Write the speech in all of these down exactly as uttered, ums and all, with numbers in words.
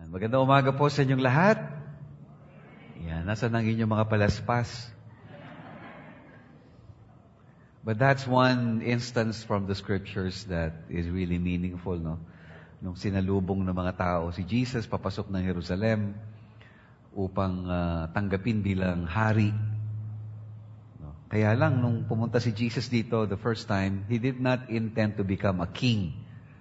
Magandang umaga po sa inyong lahat. Yan, nasa nang inyong mga palaspas. But that's one instance from the scriptures that is really meaningful, no? Nung sinalubong ng mga tao si Jesus, papasok ng Jerusalem upang uh, tanggapin bilang hari. No? Kaya lang, nung pumunta si Jesus dito the first time, He did not intend to become a king.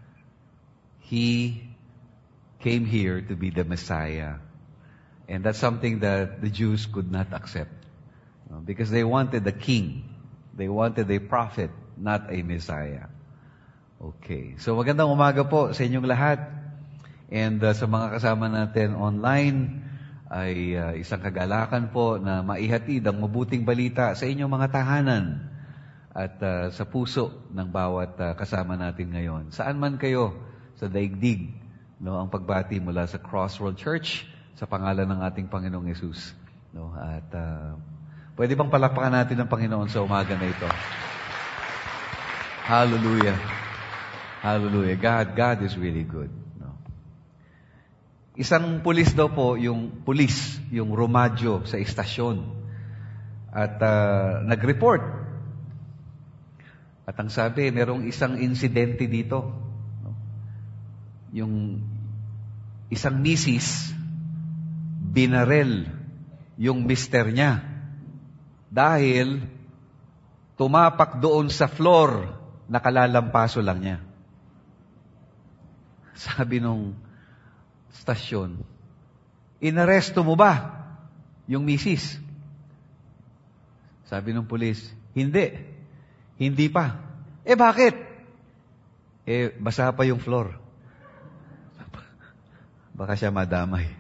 He came here to be the Messiah. And that's something that the Jews could not accept. No? Because they wanted a king. They wanted a prophet, not a Messiah. Okay. So magandang umaga po sa inyong lahat. And uh, sa mga kasama natin online, ay uh, isang kagalakan po na maihatid ang mabuting balita sa inyong mga tahanan at uh, sa puso ng bawat uh, kasama natin ngayon. Saan man kayo sa daigdig, no, ang pagbati mula sa Crossworld Church sa pangalan ng ating Panginoong Yesus. No, at uh, pwede bang palakpakan natin ang Panginoon sa umaga na ito? Hallelujah. Hallelujah. God, God is really good. No. Isang pulis daw po, yung pulis, yung rumadyo sa istasyon. At uh, nag-report. At ang sabi, merong isang insidente dito. No. Yung isang misis, binarel yung mister niya. Dahil tumapak doon sa floor, nakalalampaso lang niya. Sabi nung stasyon, inaresto mo ba yung misis? Sabi nung pulis, hindi. Hindi pa. Eh bakit? Eh basa pa yung floor. Baka siya madamay.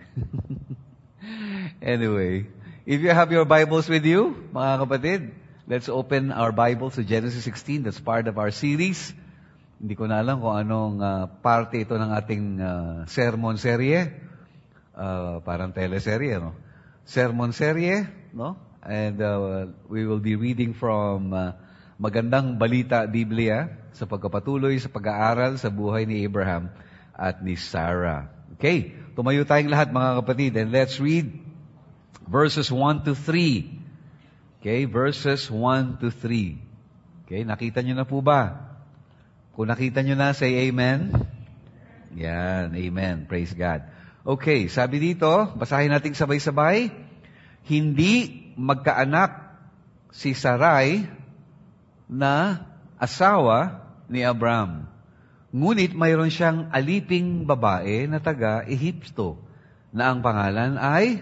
Anyway, if you have your Bibles with you, mga kapatid, let's open our Bibles to Genesis sixteen. That's part of our series. Hindi ko na alam kung anong uh, parte ito ng ating uh, sermon serye. Uh, parang teleserye, no? Sermon serye, no? And uh, we will be reading from uh, Magandang Balita Biblia sa pagkapatuloy sa pag-aaral sa buhay ni Abraham at ni Sarah. Okay, tumayo tayong lahat mga kapatid and let's read verses one to three. Okay, verses one to three. Okay, nakita nyo na po ba? Kung nakita nyo na, say amen. Yan, amen. Praise God. Okay, sabi dito, basahin natin sabay-sabay. Hindi magkaanak si Sarai na asawa ni Abraham. Ngunit mayroon siyang aliping babae na taga-Ehipto na ang pangalan ay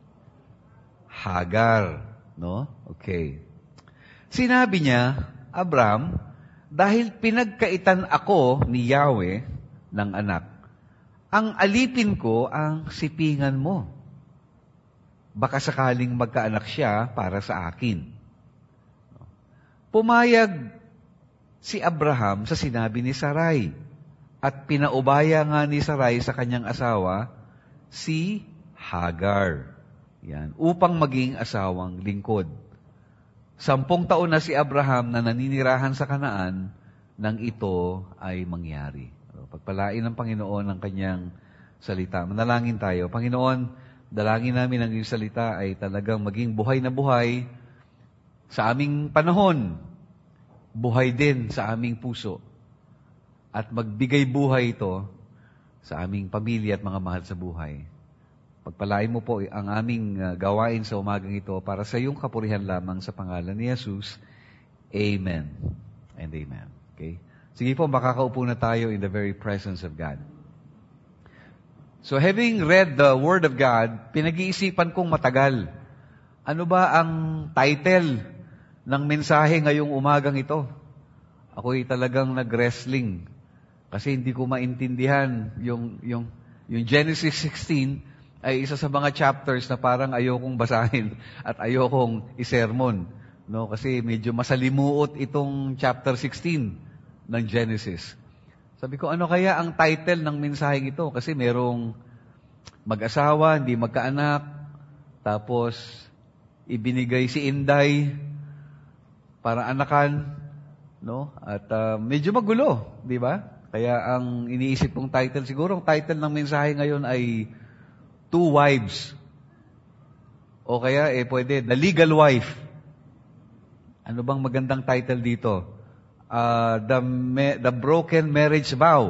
Hagar. No? Okay. Sinabi niya, Abraham, dahil pinagkaitan ako ni Yahweh ng anak, ang alipin ko ang sipingan mo. Baka sakaling magkaanak siya para sa akin. Pumayag si Abraham sa sinabi ni Sarai at pinaubaya nga ni Sarai sa kanyang asawa si Hagar. Yan, upang maging asawang lingkod. Sampung taon na si Abraham na naninirahan sa Kanaan nang ito ay mangyari. Pagpalain ng Panginoon ang kanyang salita. Manalangin tayo. Panginoon, dalangin namin ang iyong salita ay talagang maging buhay na buhay sa aming panahon. Buhay din sa aming puso. At magbigay buhay ito sa aming pamilya at mga mahal sa buhay. Pagpalain mo po ang aming uh, gawain sa umagang ito para sa iyong kapurihan lamang sa pangalan ni Jesus. Amen and amen. Okay? Sige po, makakaupo na tayo in the very presence of God. So having read the Word of God, pinag-iisipan kong matagal. Ano ba ang title ng mensahe ngayong umagang ito? Ako'y talagang nag-wrestling kasi hindi ko maintindihan yung, yung, yung Genesis sixteen ay isa sa mga chapters na parang ayokong basahin at ayokong isermon. No? Kasi medyo masalimuot itong chapter sixteen ng Genesis. Sabi ko, ano kaya ang title ng mensaheng ito? Kasi merong mag-asawa, hindi magkaanak, tapos ibinigay si Inday para anakan, no? At uh, medyo magulo, di ba? Kaya ang iniisip kong title, siguro ang title ng mensahe ngayon ay two wives. O kaya, eh, pwede, the legal wife. Ano bang magandang title dito? Uh, the, me- the broken marriage vow.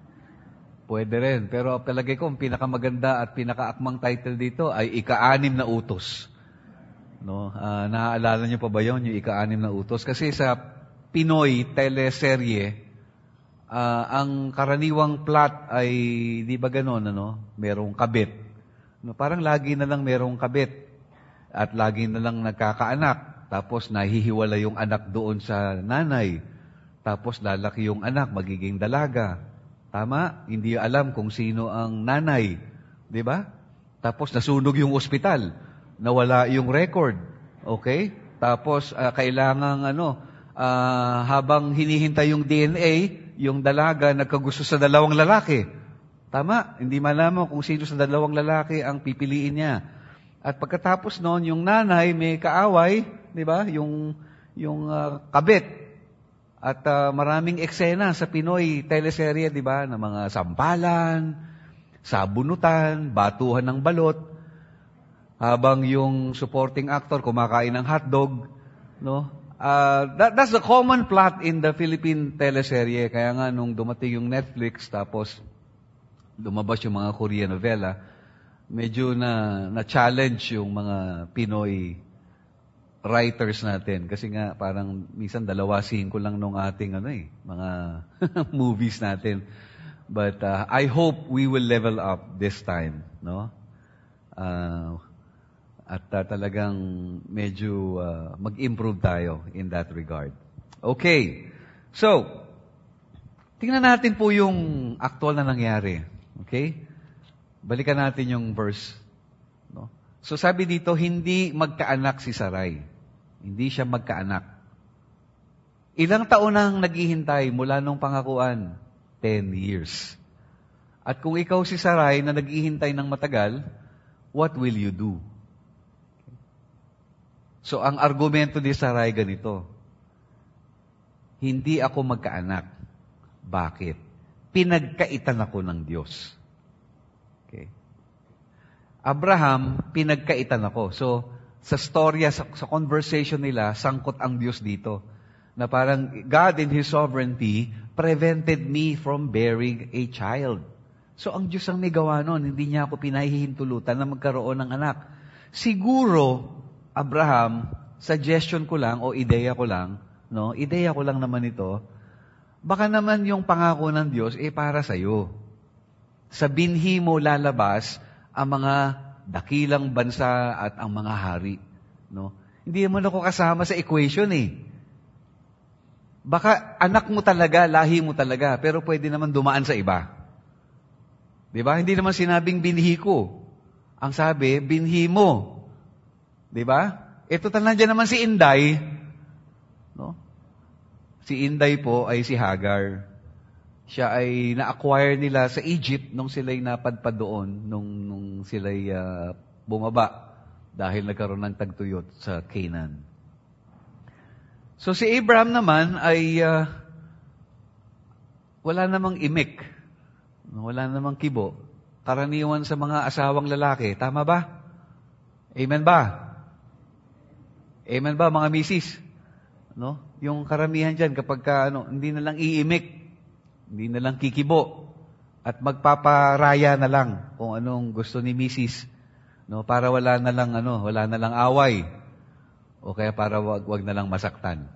Pwede rin. Pero palagay ko, ang pinakamaganda at pinakaakmang title dito ay ika-anim na utos. No? Uh, naaalala niyo pa ba yun, yung ika-anim na utos? Kasi sa Pinoy teleserye, uh, ang karaniwang plot ay, di ba ganon, ano? Merong kabit. No? Parang lagi na lang merong kabit. At lagi na lang nagkakaanak. Tapos nahihiwala yung anak doon sa nanay. Tapos lalaki yung anak, magiging dalaga. Tama? Hindi alam kung sino ang nanay. Di ba? Tapos nasunog yung ospital. Nawala yung record. Okay? Tapos uh, kailangan ano, uh, habang hinihintay yung D N A, yung dalaga nagkagusto sa dalawang lalaki. Tama? Hindi malaman kung sino sa dalawang lalaki ang pipiliin niya. At pagkatapos noon, yung nanay may kaaway, di ba? Yung, yung uh, kabit. At uh, maraming eksena sa Pinoy teleserye, di ba? Na mga sampalan, sabunutan, batuhan ng balot. Habang yung supporting actor kumakain ng hotdog, no? Uh, that, that's the common plot in the Philippine teleserye. Kaya nga nung dumating yung Netflix, tapos lumabas yung mga Korean novela, medyo na na-challenge yung mga Pinoy writers natin. Kasi nga, parang minsan dalawa singko lang nung ating ano eh, mga movies natin. But uh, I hope we will level up this time, no? Uh, at uh, talagang medyo uh, mag-improve tayo in that regard. Okay. So, tingnan natin po yung actual na nangyari. Okay? Balikan natin yung verse. No? So sabi dito, hindi magkaanak si Sarai. Hindi siya magkaanak. Ilang taon nang naghihintay mula nung pangakuan? Ten years. At kung ikaw si Sarai na naghihintay ng matagal, what will you do? So ang argumento ni Sarai ganito, hindi ako magkaanak. Bakit? Pinagkaitan ako ng Diyos. Okay. Abraham, pinagkaitan ako. So, sa storya, sa, sa conversation nila, sangkot ang Diyos dito. Na parang, God in His sovereignty prevented me from bearing a child. So, ang Diyos ang may gawa nun. Hindi niya ako pinahihintulutan na magkaroon ng anak. Siguro, Abraham, suggestion ko lang, o ideya ko lang, no? Ideya ko lang naman ito, baka naman yung pangako ng Diyos, eh, para sa'yo. Sa binhi mo lalabas ang mga dakilang bansa at ang mga hari. No? Hindi naman ako kasama sa equation eh. Baka anak mo talaga, lahi mo talaga, pero pwede naman dumaan sa iba. Di ba? Hindi naman sinabing binhi ko. Ang sabi, binhi mo. Di ba? Ito nandiyan naman si Inday. No? Si Inday po ay si Hagar. Siya ay na-acquire nila sa Egypt nung sila'y napadpad doon, nung, nung sila'y uh, bumaba dahil nagkaroon ng tagtuyot sa Canaan. So si Abraham naman ay uh, wala namang imik. Wala namang kibo. Karaniwan sa mga asawang lalaki. Tama ba? Amen ba? Amen ba mga misis? No? Yung karamihan dyan kapag ka, ano, hindi na lang iimik. Hindi na lang kikibo at magpaparaya na lang kung anong gusto ni misis, no, para wala na lang ano, wala na lang away. O kaya para wag wag na lang masaktan.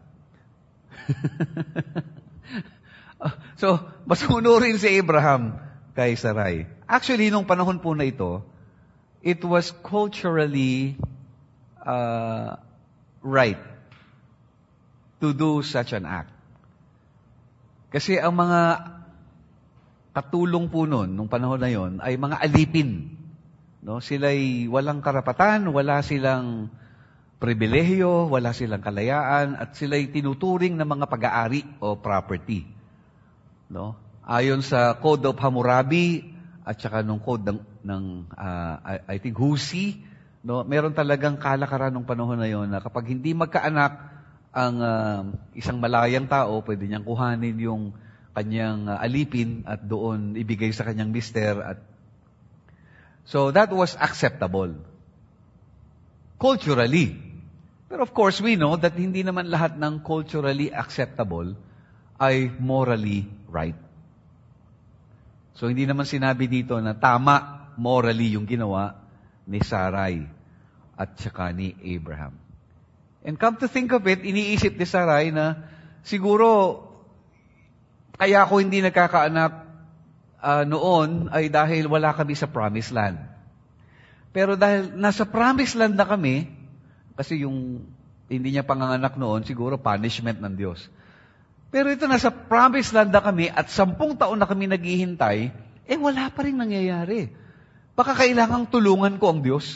So, mas unurin si Abraham kay Sarai. Actually, nung panahon po na ito, it was culturally uh, right to do such an act. Kasi ang mga katulong po nun, nung panahon na yon, ay mga alipin. No? Sila'y walang karapatan, wala silang pribilehyo, wala silang kalayaan, at sila'y tinuturing na mga pag-aari o property. No? Ayon sa Code of Hammurabi, at saka nung Code ng, ng uh, I, I think, Husi, no? Meron talagang kalakaran nung panahon na yon na kapag hindi magkaanak, ang uh, isang malayang tao, pwede niyang kuhanin yung kanyang uh, alipin at doon ibigay sa kanyang mister at So that was acceptable. Culturally. Pero of course, we know that hindi naman lahat ng culturally acceptable ay morally right. So hindi naman sinabi dito na tama morally yung ginawa ni Sarai at saka ni Abraham. And come to think of it, iniisip ni Sarai na siguro kaya ako hindi nagkakaanak uh, noon ay dahil wala kami sa promised land. Pero dahil nasa promised land na kami, kasi yung hindi niya panganganak noon, siguro punishment ng Diyos. Pero ito, nasa promised land na kami at sampung taon na kami naghihintay, eh wala pa rin nangyayari. Baka kailangang tulungan ko ang Diyos.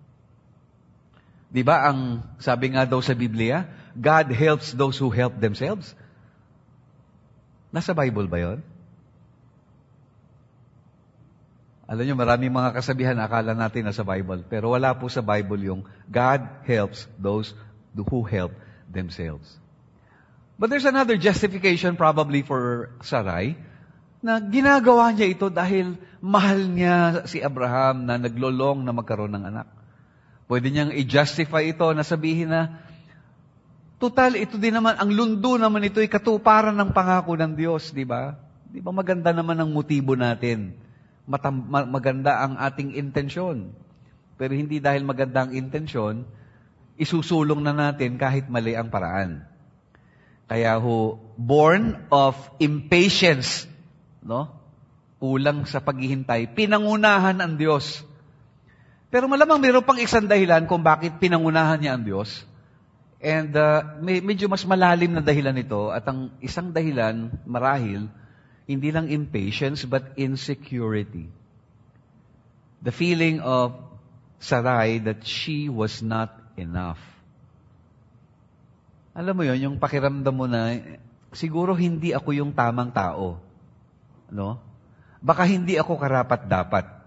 Di ba ang sabi nga daw sa Biblia, God helps those who help themselves? Nasa Bible ba yun? Alam niyo, maraming mga kasabihan akala natin nasa Bible. Pero wala po sa Bible yung God helps those who help themselves. But there's another justification probably for Sarai na ginagawa niya ito dahil mahal niya si Abraham na naglolong na magkaroon ng anak. Pwede niyang i-justify ito na sabihin na total, ito din naman, ang lundo naman ito ay katuparan ng pangako ng Diyos, di ba? Di ba maganda naman ang motibo natin? Matam, ma, maganda ang ating intensyon. Pero hindi dahil maganda ang intensyon, isusulong na natin kahit mali ang paraan. Kaya ho, born of impatience, no? Kulang sa paghihintay, pinangunahan ang Diyos. Pero malamang mayroon pang isang dahilan kung bakit pinangunahan niya ang Diyos. And uh, may, medyo mas malalim na dahilan ito. At ang isang dahilan, marahil, hindi lang impatience, but insecurity. The feeling of Sarai that she was not enough. Alam mo yon, yung pakiramdam mo na, siguro hindi ako yung tamang tao. No? Baka hindi ako karapat-dapat.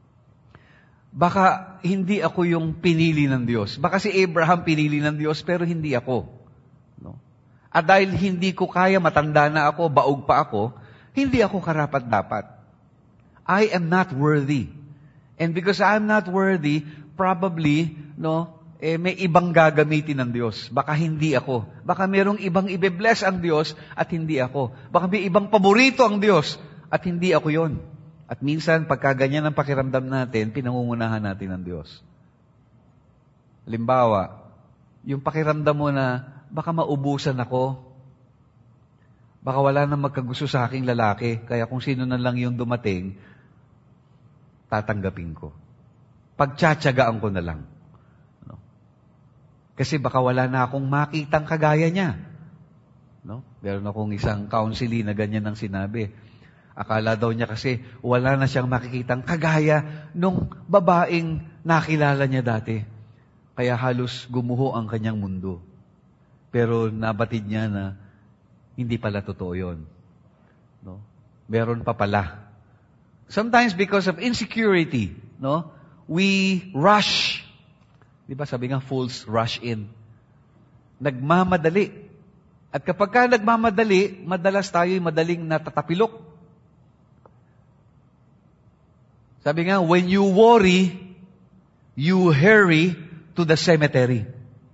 Baka hindi ako yung pinili ng Diyos. Baka si Abraham pinili ng Diyos, pero hindi ako. No? At dahil hindi ko kaya, matanda na ako, baog pa ako, hindi ako karapat-dapat. I am not worthy. And because I am not worthy, probably, no, eh, may ibang gagamitin ng Diyos. Baka hindi ako. Baka mayroong ibang ibe-bless ang Diyos at hindi ako. Baka may ibang paborito ang Diyos at hindi ako yon. At minsan, pagka ganyan ang pakiramdam natin, pinangungunahan natin ng Diyos. Halimbawa, yung pakiramdam mo na baka maubusan ako, baka wala nang magkagusto sa aking lalaki, kaya kung sino na lang yung dumating, tatanggapin ko. Pagtsatsagaan ko na lang. No? Kasi baka wala na akong makitang kagaya niya. No? Meron akong isang counselee na ganyan ang sinabi. Akala daw niya kasi wala na siyang makikitang kagaya nung babaeng nakilala niya dati. Kaya halos gumuho ang kanyang mundo. Pero nabatid niya na hindi pala totoo yun. No? Meron pa pala. Sometimes because of insecurity, no, we rush. Di ba sabi nga, fools rush in. Nagmamadali. At kapag ka nagmamadali, madalas tayo'y madaling natatapilok. Sabi nga, when you worry, you hurry to the cemetery.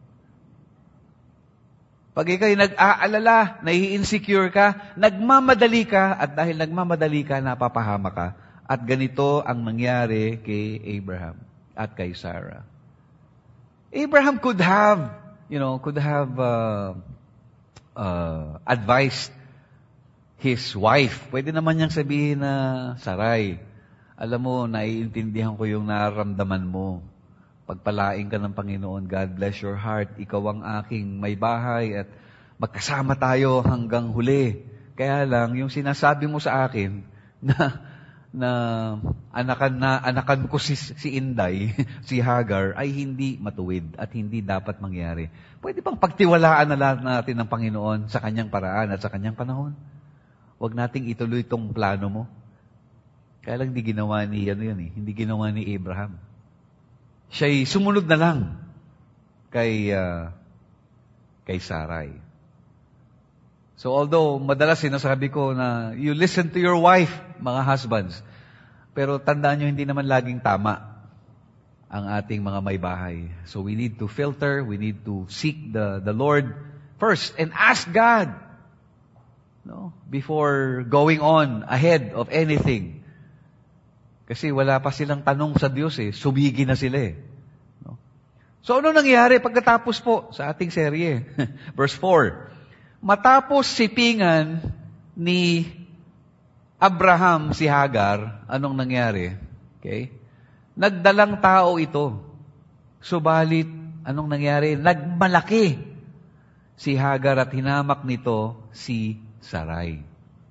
Pag ikaw'y nag-aalala, nai-insecure ka, nagmamadali ka, at dahil nagmamadali ka, napapahama ka. At ganito ang nangyari kay Abraham at kay Sarah. Abraham could have, you know, could have uh, uh, advised his wife. Pwede naman niyang sabihin na, Sarai, alam mo, naiintindihan ko yung nararamdaman mo. Pagpalain ka ng Panginoon, God bless your heart. Ikaw ang aking may bahay at magkasama tayo hanggang huli. Kaya lang, yung sinasabi mo sa akin na, na anakan na anakan ko si, si Inday, si Hagar, ay hindi matuwid at hindi dapat mangyari. Pwede bang pagtiwalaan na lahat natin ng Panginoon sa kanyang paraan at sa kanyang panahon? Huwag nating ituloy itong plano mo. Kaya lang hindi ginawa ni, ano yun eh, hindi ginawa ni Abraham. Siya'y sumunod na lang kay, uh, kay Sarai. So although madalas sinasabi ko na you listen to your wife, mga husbands, Pero tandaan nyo, hindi naman laging tama ang ating mga may bahay. So we need to filter, we need to seek the, the Lord first and ask God, no, before going on ahead of anything. Kasi wala pa silang tanong sa Diyos eh. Sumigi na sila eh. No? So ano nangyari pagkatapos po sa ating serye? Verse four. Matapos sipingan ni Abraham si Hagar, anong nangyari? Okay? Nagdalang tao ito. Subalit, anong nangyari? Nagmalaki si Hagar at hinamak nito si Sarai.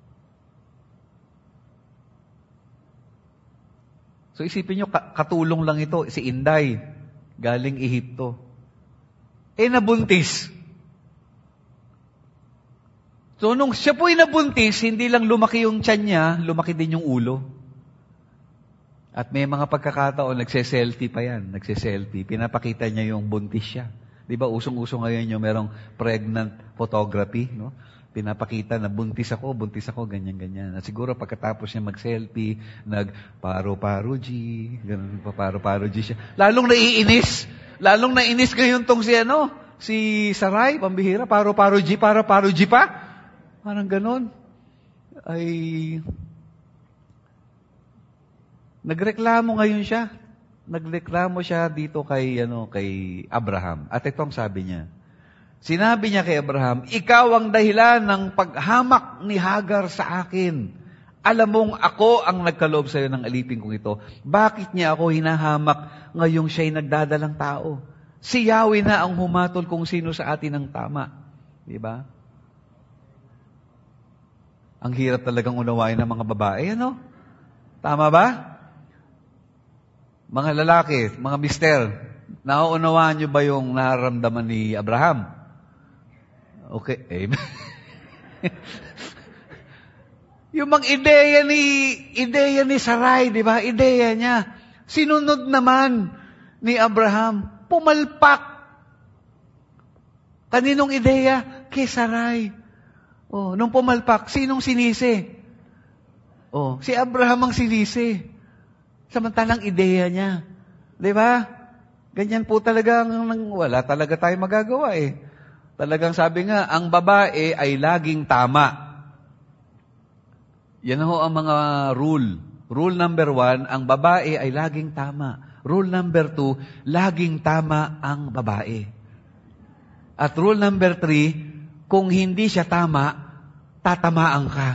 So isipin nyo, katulong lang ito, si Inday, galing Ehipto. Eh nabuntis. So nung siya po'y nabuntis, hindi lang lumaki yung tiyan niya, lumaki din yung ulo. At may mga pagkakataon, nagse-selfie pa yan, nagse-selfie. Pinapakita niya yung buntis siya. Di ba, usong-uso ngayon yung merong pregnant photography, no? Pinapakita na buntis ako, buntis ako, ganyan-ganyan. At siguro pagkatapos niya mag-selfie, nag-paro-paro-G, ganun pa, paro-paro-G siya. Lalong naiinis. Lalong naiinis ngayon tong si ano, si Sarai, pambihira, paro-paro-G, paro-paro-G pa. Parang ganun. Ay, nagreklamo ngayon siya. Nagreklamo siya dito kay, ano, kay Abraham. At ito ang sabi niya. Sinabi niya kay Abraham, ikaw ang dahilan ng paghamak ni Hagar sa akin. Alam mong ako ang nagkaloob sa iyo ng alipin kong ito. Bakit niya ako hinahamak ngayong siya'y nagdadalang tao? Si Yahweh na ang humatol kung sino sa atin ang tama. Diba? Ang hirap talagang unawain ng mga babae, ano? Tama ba? Mga lalaki, mga mister, nauunawaan niyo ba yung nararamdaman ni Abraham? Okay, amen. Yung mga ideya ni, ideya ni Sarai, di ba? Ideya niya. Sinunod naman ni Abraham. Pumalpak. Kaninong ideya? Kay Sarai. Oh, nung pumalpak, sinong sinisi? Oh, si Abraham ang sinisi. Samantalang ideya niya. Di ba? Ganyan po talaga, wala talaga tayo magagawa eh. Talagang sabi nga, ang babae ay laging tama. Yan ho ang mga rule. Rule number one, ang babae ay laging tama. Rule number two, laging tama ang babae. At rule number three, kung hindi siya tama, tatamaan ka.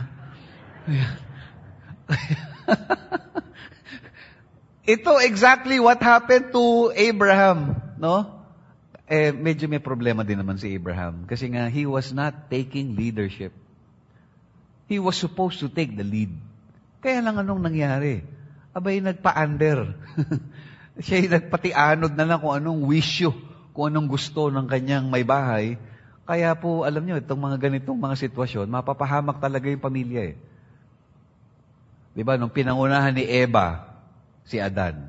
Ito exactly what happened to Abraham, no? Eh, medyo may problema din naman si Abraham. Kasi nga, he was not taking leadership. He was supposed to take the lead. Kaya lang anong nangyari? Abay, nagpa-under. Siya'y nagpatianod na lang kung anong wisyo, kung anong gusto ng kanyang may bahay. Kaya po, alam nyo, itong mga ganitong mga sitwasyon, mapapahamak talaga yung pamilya eh. Diba, nung pinangunahan ni Eva, si Adan,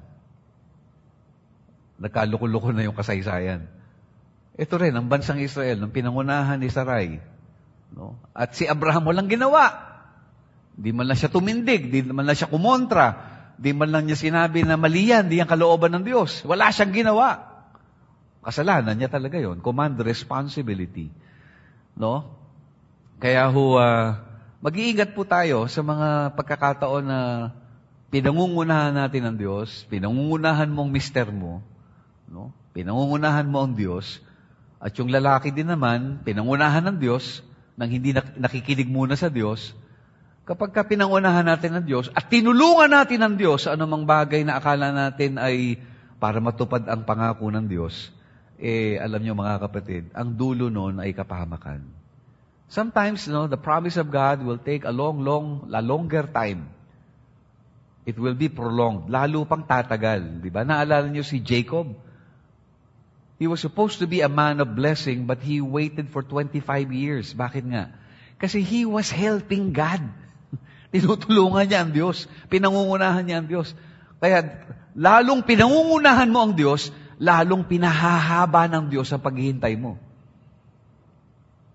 nagkaluko-luko na yung kasaysayan. Ito rin, ang bansang Israel, nung pinangunahan ni Sarai, no? At si Abraham walang ginawa. Di man lang siya tumindig, di man lang siya kumontra, di man lang niya sinabi na mali yan, di yan kalooban ng Diyos. Wala siyang ginawa. Kasalanan niya talaga yon. Command responsibility. No? Kaya ho, uh, mag-iingat po tayo sa mga pagkakataon na pinangungunahan natin ang Diyos, pinangungunahan mong mister mo, no? Pinangungunahan mo ang Diyos, at yung lalaki din naman, pinangunahan ng Diyos, nang hindi nakikinig muna sa Diyos. Kapag ka pinangunahan natin ang Diyos, at tinulungan natin ang Diyos sa anumang bagay na akala natin ay para matupad ang pangako ng Diyos, eh, alam nyo mga kapatid, ang dulo nun ay kapahamakan. Sometimes, no, the promise of God will take a long, long, a longer time. It will be prolonged. Lalo pang tatagal. Di ba? Naalala niyo si Jacob? He was supposed to be a man of blessing, but he waited for twenty-five years. Bakit nga? Kasi he was helping God. Tinutulungan niya ang Diyos. Pinangungunahan niya ang Diyos. Kaya, lalong pinangungunahan mo ang Diyos, lalong pinahahaba ng Diyos ang paghihintay mo.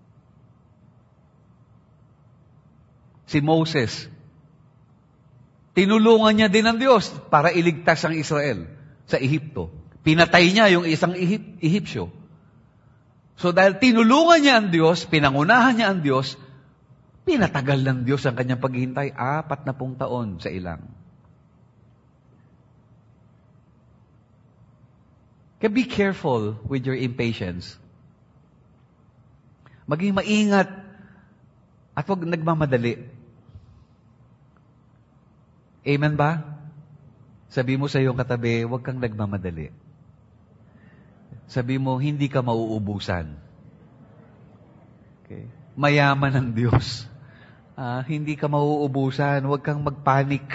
Si Moses, Tinulungan niya din ng Diyos para iligtas ang Israel sa Ehipto. Pinatay niya yung isang Ehip- Ehipsyo. So dahil tinulungan niya ang Diyos, pinangunahan niya ang Diyos, pinatagal ng Diyos ang kanyang paghihintay, apat na pung taon sa ilang. Kaya be careful with your impatience. Maging maingat at huwag nagmamadali. Amen ba? Sabi mo sa iyong katabi, huwag kang nagmamadali. Sabi mo, hindi ka mauubusan. Okay. Mayaman ang Diyos. Ah, hindi ka mauubusan. Huwag kang magpanik.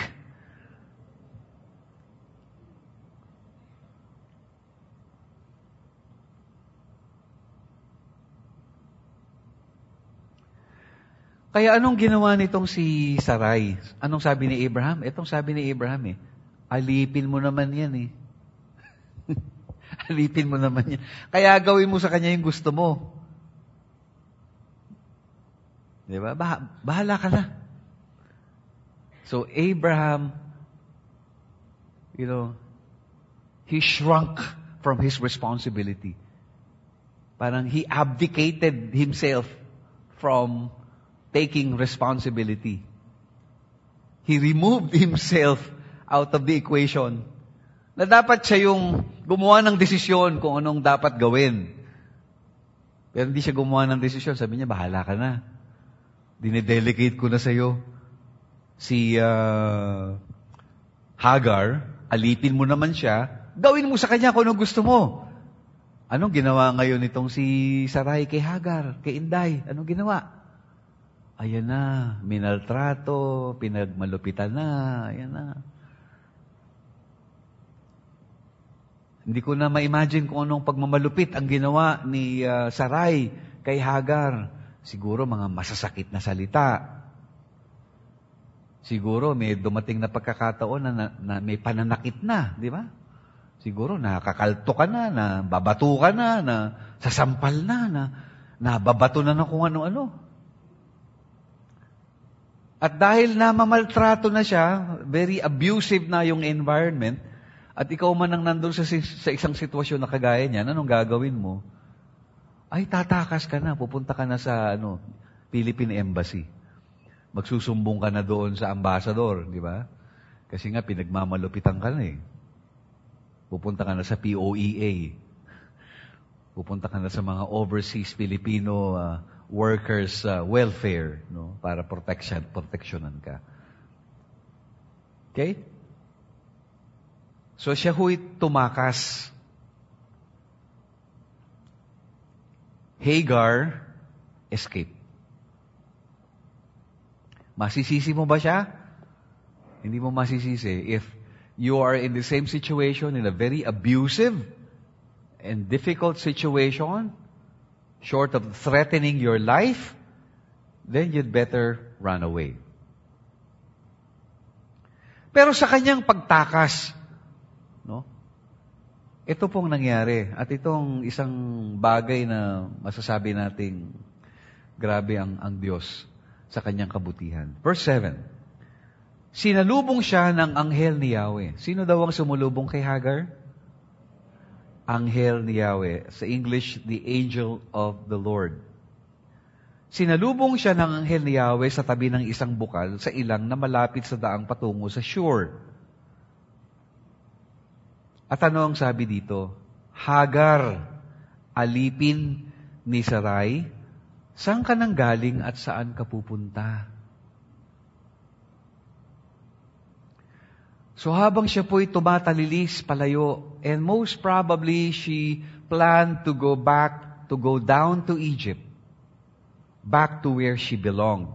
Kaya anong ginawa nitong si Sarai? Anong sabi ni Abraham? Itong sabi ni Abraham eh, alipin mo naman yan eh. Alipin mo naman yan. Kaya gawin mo sa kanya yung gusto mo. Di ba? Bah- bahala ka na. So Abraham, you know, he shrunk from his responsibility. Parang he abdicated himself from taking responsibility. He removed himself out of the equation. Na dapat siya yung gumawa ng desisyon kung anong dapat gawin. Pero hindi siya gumawa ng desisyon. Sabi niya, bahala ka na. Dinedelegate ko na sa'yo. Si uh, Hagar, alipin mo naman siya, gawin mo sa kanya kung anong gusto mo. Anong ginawa ngayon itong si Sarai kay Hagar, kay Inday? Anong ginawa? Ayan na, minaltrato, pinagmalupitan na, ayan na. Hindi ko na ma-imagine kung anong pagmamalupit ang ginawa ni uh, Sarai kay Hagar. Siguro mga masasakit na salita. Siguro may dumating na pagkakataon na, na, na may pananakit na, di ba? Siguro nakakalto ka na, na babato ka na, na sasampal na, na nababato na ng kung ano-ano. At dahil namamaltrato na siya, very abusive na yung environment, at ikaw man ang nandun sa, sa isang sitwasyon na kagaya niyan, anong gagawin mo? Ay, tatakas ka na, pupunta ka na sa ano, Philippine Embassy. Magsusumbong ka na doon sa ambassador, di ba? Kasi nga, pinagmamalupitan ka na eh. Pupunta ka na sa P O E A. Pupunta ka na sa mga overseas Filipino uh, workers uh, welfare, no, para protection proteksyonan ka. Okay? So siya huy tumakas. Hagar escape. Masisisi mo ba siya? Hindi mo masisisi if you are in the same situation, in a very abusive and difficult situation, short of threatening your life, then you'd better run away. Pero sa kanyang pagtakas, no? Ito pong nangyari. At itong isang bagay na masasabi nating grabe ang, ang Diyos sa kanyang kabutihan. Verse seven. Sinalubong siya ng anghel ni Yahweh. Sino daw ang sumulubong kay Hagar? Anghel ni Yahweh. Sa English, the angel of the Lord. Sinalubong siya ng anghel ni Yahweh sa tabi ng isang bukal sa ilang na malapit sa daang patungo sa Shur. At ano ang sabi dito? Hagar, alipin ni Sarai, saan ka nang galing at saan ka pupunta? So habang siya po'y tumatalilis palayo, and most probably she planned to go back, to go down to Egypt, back to where she belonged.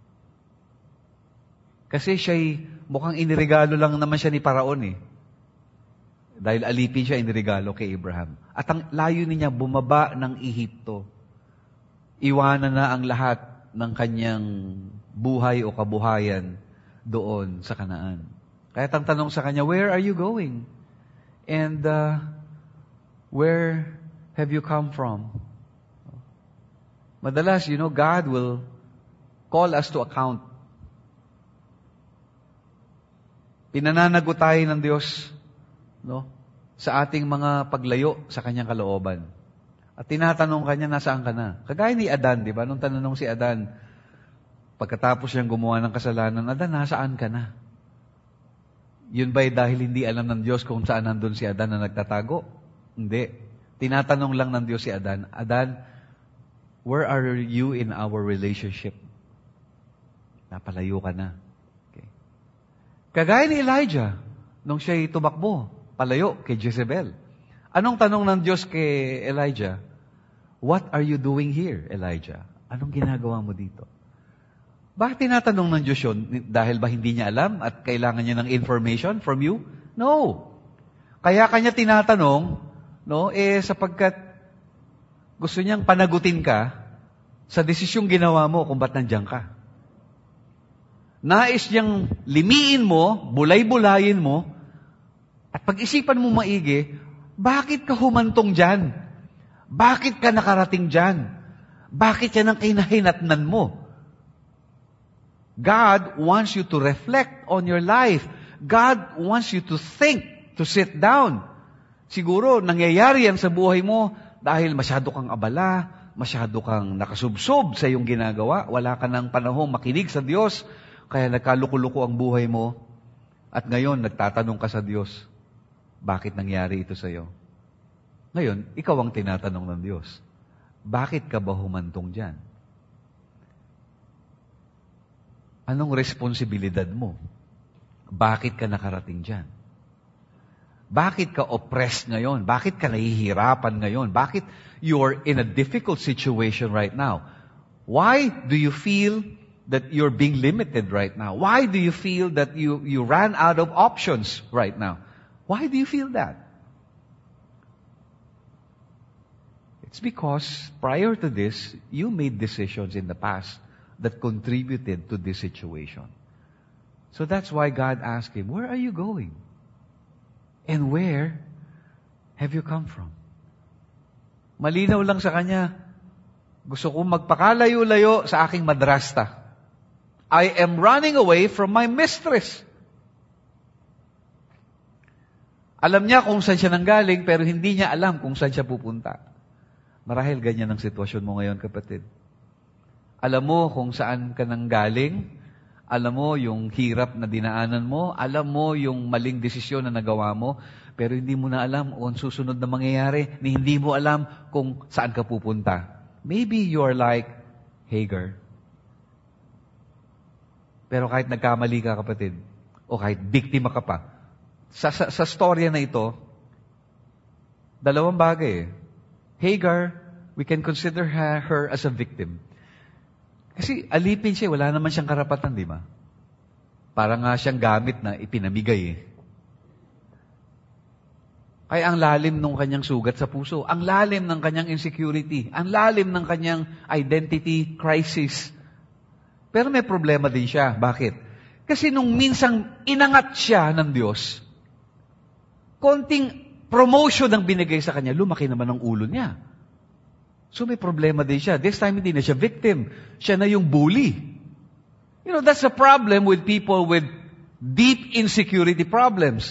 Kasi siya'y mukhang iniregalo lang naman siya ni Paraon eh. Dahil alipin siya, iniregalo kay Abraham. At ang layo niya, bumaba ng Ehipto. Iwanan na ang lahat ng kanyang buhay o kabuhayan doon sa Kanaan. Kaya ang tanong sa kanya, where are you going? And uh, where have you come from? Madalas, you know, God will call us to account. Pinananagot tayo ng Diyos, no? Sa ating mga paglayo sa kanyang kalooban. At tinatanong kanya, nasaan ka na? Kagaya ni Adan, di ba? Nung tanong si Adan, pagkatapos siyang gumawa ng kasalanan, Adan, nasaan ka na? Yun ba'y dahil hindi alam ng Diyos kung saan nandun si Adan na nagtatago? Hindi. Tinatanong lang ng Diyos si Adan, Adan, where are you in our relationship? Napalayo ka na. Okay. Kagaya ni Elijah, nung siya'y tumakbo, palayo kay Jezebel. Anong tanong ng Diyos kay Elijah? What are you doing here, Elijah? Anong ginagawa mo dito? Bakit tinatanong ng Diyos yun? Dahil ba hindi niya alam at kailangan niya ng information from you? No. Kaya kanya tinatanong, no, eh sapagkat gusto niyang panagutin ka sa desisyong ginawa mo kung ba't nandiyan ka. Nais niyang limiin mo, bulay-bulayin mo, at pag-isipan mo maigi, bakit ka humantong dyan? Bakit ka nakarating dyan? Bakit yan ang kinahinatnan mo? God wants you to reflect on your life. God wants you to think, to sit down. Siguro, nangyayari yan sa buhay mo dahil masyado kang abala, masyado kang nakasubsob sa iyong ginagawa, wala ka ng panahong makinig sa Diyos, kaya nagkalukuluko ang buhay mo, at ngayon, nagtatanong ka sa Diyos, bakit nangyari ito sa iyo? Ngayon, ikaw ang tinatanong ng Diyos. Bakit ka ba humantong dyan? Anong responsibilidad mo? Bakit ka nakarating dyan? Bakit ka oppressed ngayon? Bakit ka nahihirapan ngayon? Bakit you're in a difficult situation right now? Why do you feel that you're being limited right now? Why do you feel that you, you ran out of options right now? Why do you feel that? It's because prior to this, you made decisions in the past that contributed to this situation. So that's why God asked him, where are you going? And where have you come from? Malinaw lang sa kanya, gusto kong magpakalayo-layo sa aking madrasta. I am running away from my mistress. Alam niya kung saan siya nanggaling, pero hindi niya alam kung saan siya pupunta. Marahil ganyan ang sitwasyon mo ngayon, kapatid. Alam mo kung saan ka nanggaling, alam mo yung hirap na dinaanan mo, alam mo yung maling desisyon na nagawa mo, pero hindi mo na alam kung susunod na mangyayari, ni hindi mo alam kung saan ka pupunta. Maybe you're like Hagar. Pero kahit nagkamali ka, kapatid, o kahit biktima ka pa, Sa, sa, sa storya na ito, dalawang bagay eh. Hagar, we can consider her, her as a victim. Kasi alipin siya, wala naman siyang karapatan, di ba? Para nga siyang gamit na ipinamigay eh. Kaya ang lalim ng kanyang sugat sa puso, ang lalim ng kanyang insecurity, ang lalim ng kanyang identity crisis. Pero may problema din siya. Bakit? Kasi nung minsang inangat siya ng Diyos, konting promotion ang binigay sa kanya, lumaki naman ang ulo niya. So may problema din siya. This time hindi na siya victim. Siya na yung bully. You know, that's a problem with people with deep insecurity problems.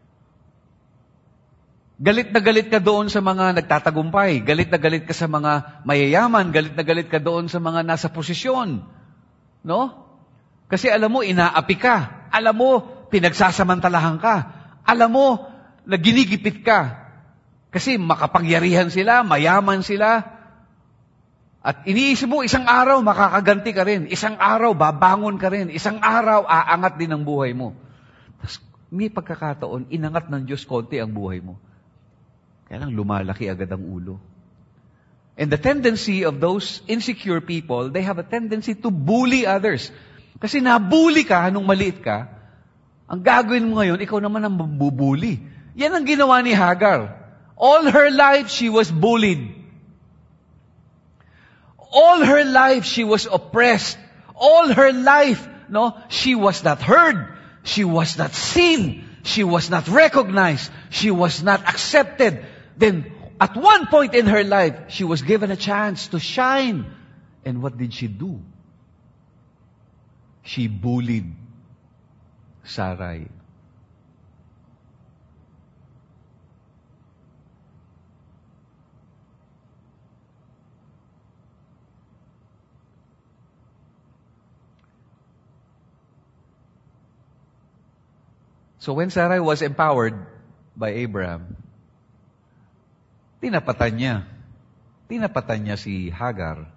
Galit na galit ka doon sa mga nagtatagumpay. Galit na galit ka sa mga mayayaman. Galit na galit ka doon sa mga nasa posisyon. No? Kasi alam mo, inaapi ka. Alam mo, pinagsasamantalahan ka. Alam mo, na ginigipit ka. Kasi makapangyarihan sila, mayaman sila. At iniisip mo, isang araw, makakaganti ka rin. Isang araw, babangon ka rin. Isang araw, aangat din ang buhay mo. Tapos, may pagkakataon, inangat ng Diyos konti ang buhay mo. Kaya lang lumalaki agad ang ulo. And the tendency of those insecure people, they have a tendency to bully others. Kasi nabully ka nung maliit ka, ang gagawin mo ngayon, ikaw naman ang mabubuli. Yan ang ginawa ni Hagar. All her life, she was bullied. All her life, she was oppressed. All her life, no, she was not heard. She was not seen. She was not recognized. She was not accepted. Then, at one point in her life, she was given a chance to shine. And what did she do? She bullied Sarai. So when Sarai was empowered by Abraham, tinapatan niya. Tinapatan niya si Hagar.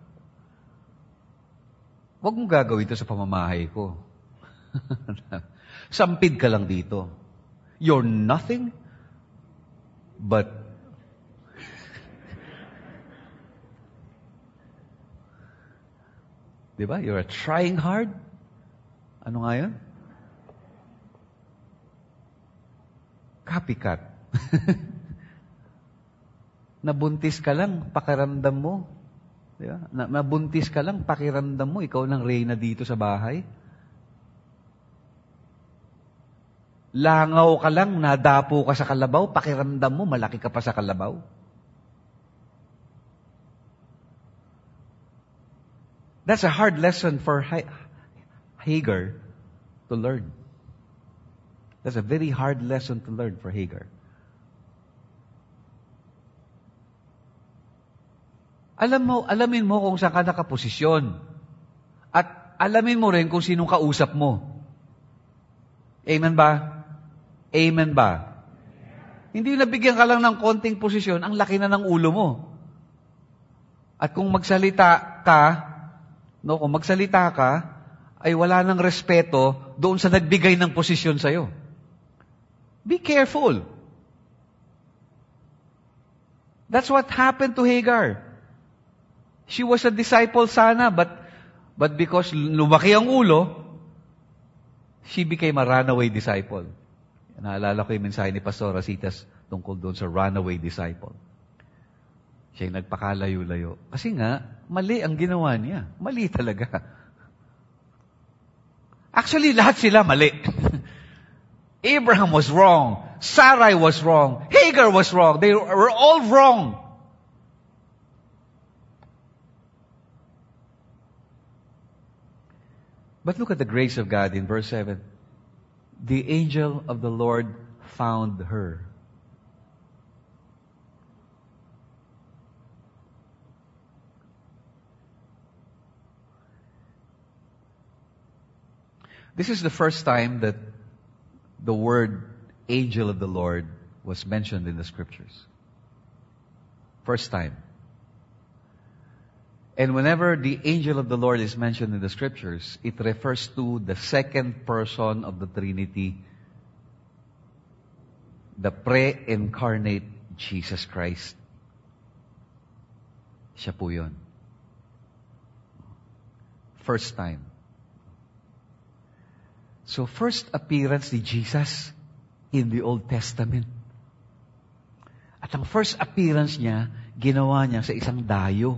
Huwag mong gagawin ito sa pamamahay ko. Sampid ka lang dito. You're nothing but diba? You're trying hard. Ano nga yun? Copycat. Nabuntis ka lang, pakiramdam mo. Diba? Nabuntis ka lang, pakiramdam mo, ikaw lang reyna dito sa bahay. Langaw ka lang, nadapo ka sa kalabaw, pakiramdam mo, malaki ka pa sa kalabaw. That's a hard lesson for Hagar to learn. That's a very hard lesson to learn for Hagar. Alam mo, alamin mo kung saan ka nakaposisyon. At alamin mo rin kung sinong kausap mo. Amen ba? Amen ba? Hindi nabigyan ka lang ng konting posisyon, ang laki na ng ulo mo. At kung magsalita ka, no, kung magsalita ka, ay wala nang respeto doon sa nagbigay ng posisyon sa'yo. Be careful. That's what happened to Hagar. She was a disciple sana, but, but because lumaki ang ulo, she became a runaway disciple. Naalala ko yung mensahe ni Pastor Rasitas tungkol doon sa runaway disciple. Siya yung nagpakalayo-layo. Kasi nga, mali ang ginawa niya. Mali talaga. Actually, lahat sila mali. Abraham was wrong. Sarai was wrong. Hagar was wrong. They were all wrong. But look at the grace of God in verse seven. The angel of the Lord found her. This is the first time that the word angel of the Lord was mentioned in the scriptures. First time. And whenever the angel of the Lord is mentioned in the scriptures, it refers to the second person of the Trinity, the pre-incarnate Jesus Christ. Siya po yun. First time. So first appearance ni Jesus in the Old Testament. At ang first appearance niya, ginawa niya sa isang dayo.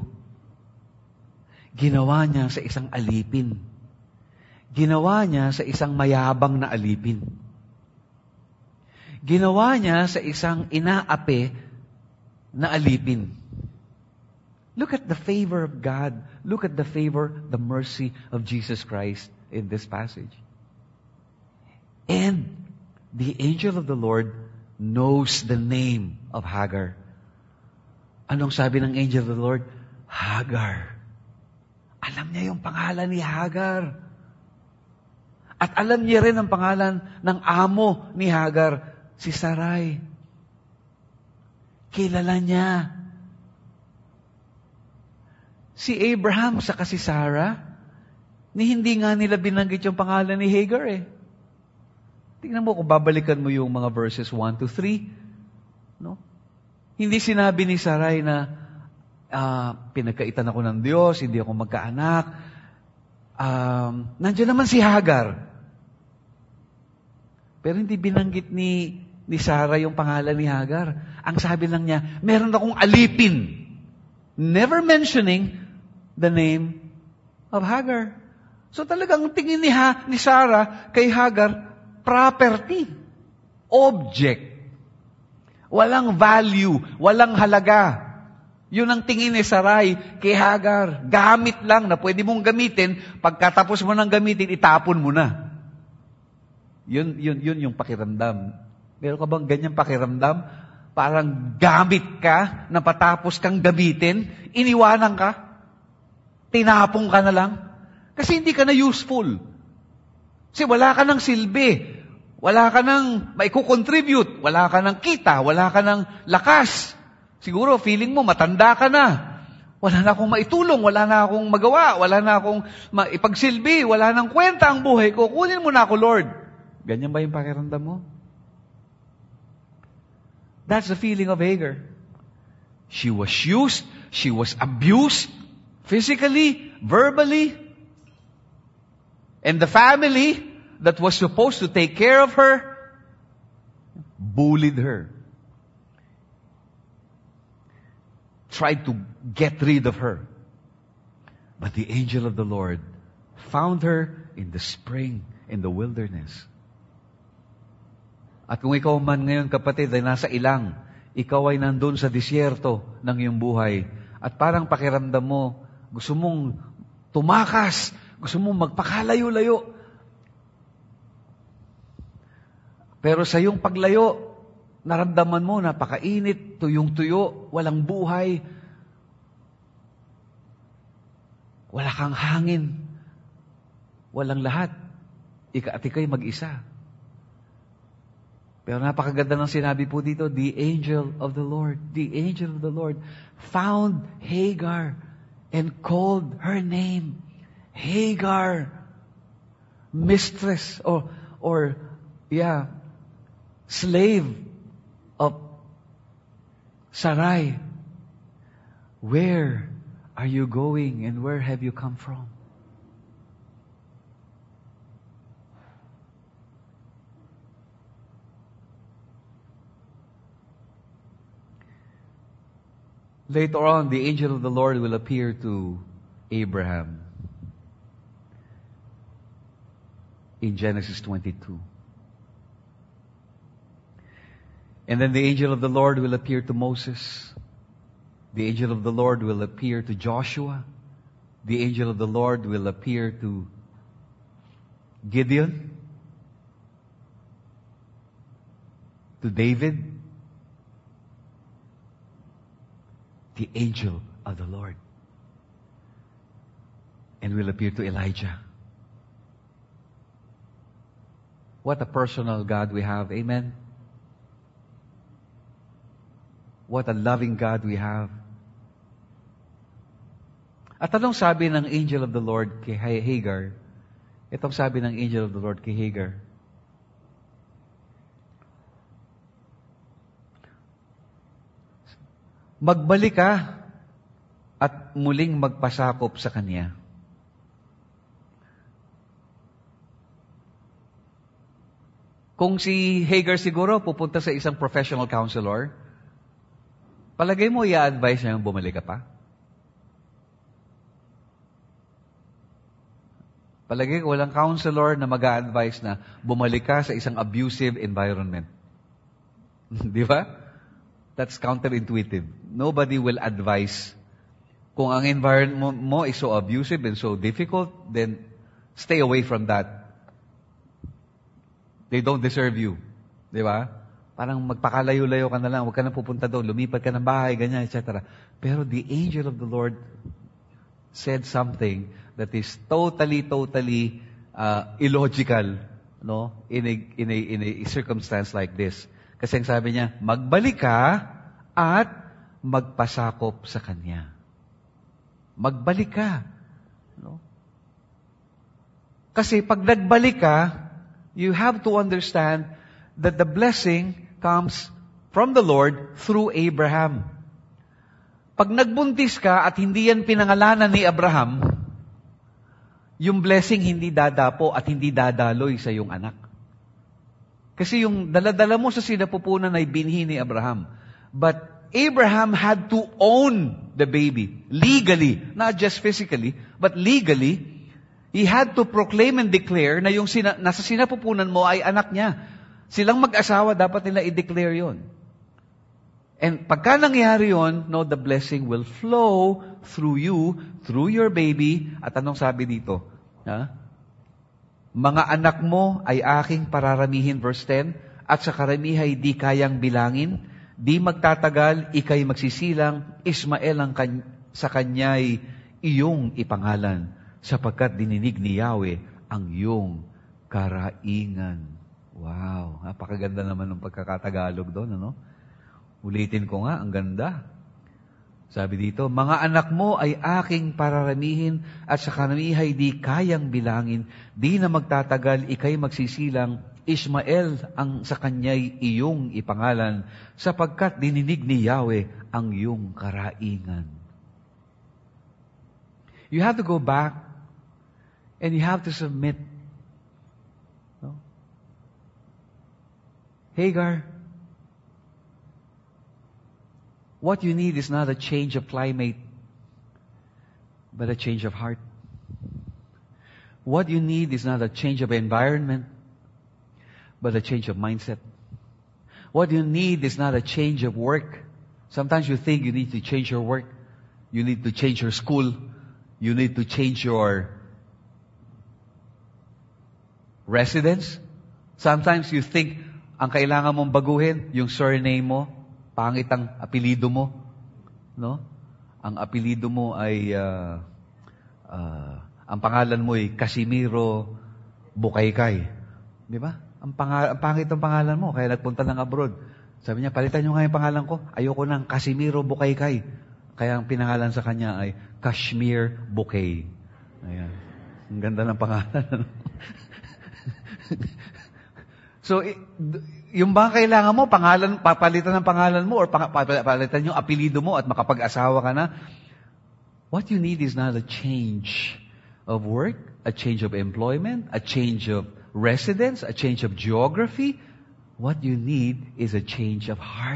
Ginawa niya sa isang alipin. Ginawa niya sa isang mayabang na alipin. Ginawa niya sa isang inaapi na alipin. Look at the favor of God. Look at the favor, the mercy of Jesus Christ in this passage. And the angel of the Lord knows the name of Hagar. Anong sabi ng angel of the Lord? Hagar. Alam niya yung pangalan ni Hagar. At alam niya rin ang pangalan ng amo ni Hagar, si Sarai. Kilala niya. Si Abraham saka si Sarah, ni hindi nga nila binanggit yung pangalan ni Hagar eh. Tingnan mo kung babalikan mo yung mga verses one to three. No? Hindi sinabi ni Sarai na, Uh, pinagkaitan ako ng Diyos, hindi ako magkaanak. Um, nandiyan naman si Hagar. Pero hindi binanggit ni, ni Sarah yung pangalan ni Hagar. Ang sabi lang niya, meron akong alipin. Never mentioning the name of Hagar. So talagang tingin ni, ha, ni Sarah kay Hagar, property, object. Walang value, walang halaga. Yun ang tingin ni Sarai kay Hagar. Gamit lang na pwede mong gamitin. Pagkatapos mo nang gamitin, itapon mo na. Yun, yun, yun yung pakiramdam. Meron ka bang ganyang pakiramdam? Parang gamit ka na patapos kang gamitin, iniwanan ka, tinapong ka na lang. Kasi hindi ka na useful. Kasi wala ka ng silbi. Wala ka nang maikukontribute. Wala ka nang kita. Wala ka nang lakas. Siguro, feeling mo, matanda ka na. Wala na akong maitulong. Wala na akong magawa. Wala na akong maipagsilbi. Wala nang kwenta ang buhay ko. Kunin mo na ako, Lord. Ganyan ba yung pakiramdam mo? That's the feeling of Hagar. She was used. She was abused. Physically, verbally. And the family that was supposed to take care of her bullied her. Tried to get rid of her. But the angel of the Lord found her in the spring, in the wilderness. At kung ikaw man ngayon, kapatid, ay nasa ilang, ikaw ay nandun sa disyerto ng iyong buhay, at parang pakiramdam mo, gusto mong tumakas, gusto mong magpakalayo-layo. Pero sa iyong paglayo, naramdaman mo, napakainit, tuyong-tuyo, walang buhay, wala kang hangin, walang lahat. Ika at ika'y mag-isa. Pero napakaganda ng sinabi po dito, the angel of the Lord, the angel of the Lord found Hagar and called her name. Hagar, mistress, or, or, yeah, slave of Sarai. Where are you going and where have you come from? Later on, the angel of the Lord will appear to Abraham in Genesis twenty-two. And then the angel of the Lord will appear to Moses. The angel of the Lord will appear to Joshua. The angel of the Lord will appear to Gideon, to David. The angel of the Lord. And will appear to Elijah. What a personal God we have. Amen? What a loving God we have. At anong sabi ng angel of the Lord kay Hagar? Itong sabi ng angel of the Lord kay Hagar. Magbalik ka at muling magpasakop sa kanya. Kung si Hagar siguro pupunta sa isang professional counselor, palagay mo i-advise niya yung bumalik ka pa? Palagay ko walang counselor na mag-a-advise na bumalik ka sa isang abusive environment. Di ba? That's counterintuitive. Nobody will advise. Kung ang environment mo is so abusive and so difficult, then stay away from that. They don't deserve you. Di ba? Parang magpakalayo-layo ka na lang, huwag ka na pupunta doon, lumipat ka ng bahay, ganyan, et cetera. Pero the angel of the Lord said something that is totally, totally uh, illogical, no? In a, in a, in a circumstance like this. Kasi ang sabi niya, magbalik ka at magpasakop sa Kanya. Magbalik ka. No? Kasi pag nagbalik ka, you have to understand that the blessing comes from the Lord through Abraham. Pag nagbuntis ka at hindi yan pinangalanan ni Abraham, yung blessing hindi dadapo at hindi dadaloy sa iyong anak. Kasi yung daladala mo sa sinapupunan ay binhi ni Abraham. But Abraham had to own the baby. Legally. Not just physically, but legally. He had to proclaim and declare na yung sina, nasa sinapupunan mo ay anak niya. Silang mag-asawa, dapat nila i-declare yon. And pagka nangyari yon, no, the blessing will flow through you, through your baby. At anong sabi dito? Ha? Mga anak mo ay aking pararamihin, verse ten, at sa karamihay di kayang bilangin, di magtatagal, ikay magsisilang, Ismael ang kan- sa kanya'y iyong ipangalan, sapagkat dininig ni Yahweh ang iyong karaingan. Wow, napakaganda naman ng pagkakatagalog doon, ano? Ulitin ko nga, ang ganda. Sabi dito, mga anak mo ay aking pararamihin at sa kanamihay di kayang bilangin. Di na magtatagal, ikay magsisilang, Ishmael ang sa kanya'y iyong ipangalan, sapagkat dininig ni Yahweh ang iyong karaingan. You have to go back and you have to submit. No? Hagar, what you need is not a change of climate, but a change of heart. What you need is not a change of environment, but a change of mindset. What you need is not a change of work. Sometimes you think you need to change your work. You need to change your school. You need to change your residence. Sometimes you think ang kailangan mong baguhin, yung surname mo, pangit ang apelido mo. No? Ang apelido mo ay, uh, uh, ang pangalan mo ay Casimiro Bukaykay. Di ba? Ang, pang- ang pangit ang pangalan mo, kaya nagpunta ng abroad. Sabi niya, palitan niyo nga yung pangalan ko. Ayoko ng Casimiro Bukaykay. Kaya ang pinangalan sa kanya ay Kashmir Bouquet. Ayan. Ang ganda ng pangalan. So, yung ba kailangan mo, pangalan, papalitan ng pangalan mo or papalitan yung apelido mo at makapag-asawa ka na? What you need is not a change of work, a change of employment, a change of residence, a change of geography. What you need is a change of heart.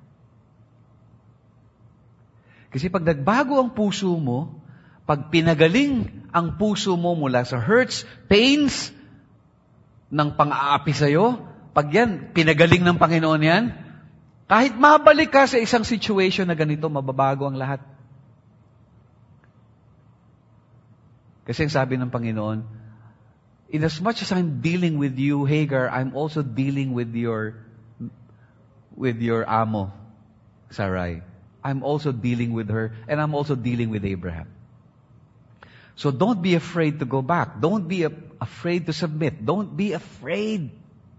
Kasi pag nagbago ang puso mo, pag pinagaling ang puso mo mula sa hurts, pains, ng pang-aapi sa'yo, pag yan, pinagaling ng Panginoon yan, kahit mabalik ka sa isang situation na ganito, mababago ang lahat. Kasi ang sabi ng Panginoon, in as much as I'm dealing with you, Hagar, I'm also dealing with your with your amo, Sarai. I'm also dealing with her, and I'm also dealing with Abraham. So don't be afraid to go back. Don't be a, afraid to submit. Don't be afraid.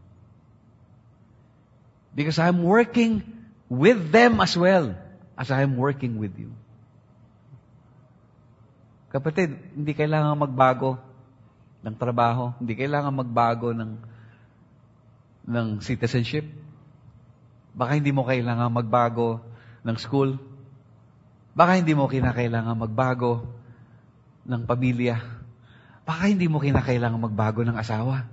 Because I'm working with them as well as I'm working with you. Kapatid, hindi kailangan magbago ng trabaho. Hindi kailangan magbago ng, ng citizenship. Baka hindi mo kailangan magbago ng school. Baka hindi mo kinakailangan magbago ng pamilya. Baka hindi mo kinakailangan magbago ng asawa.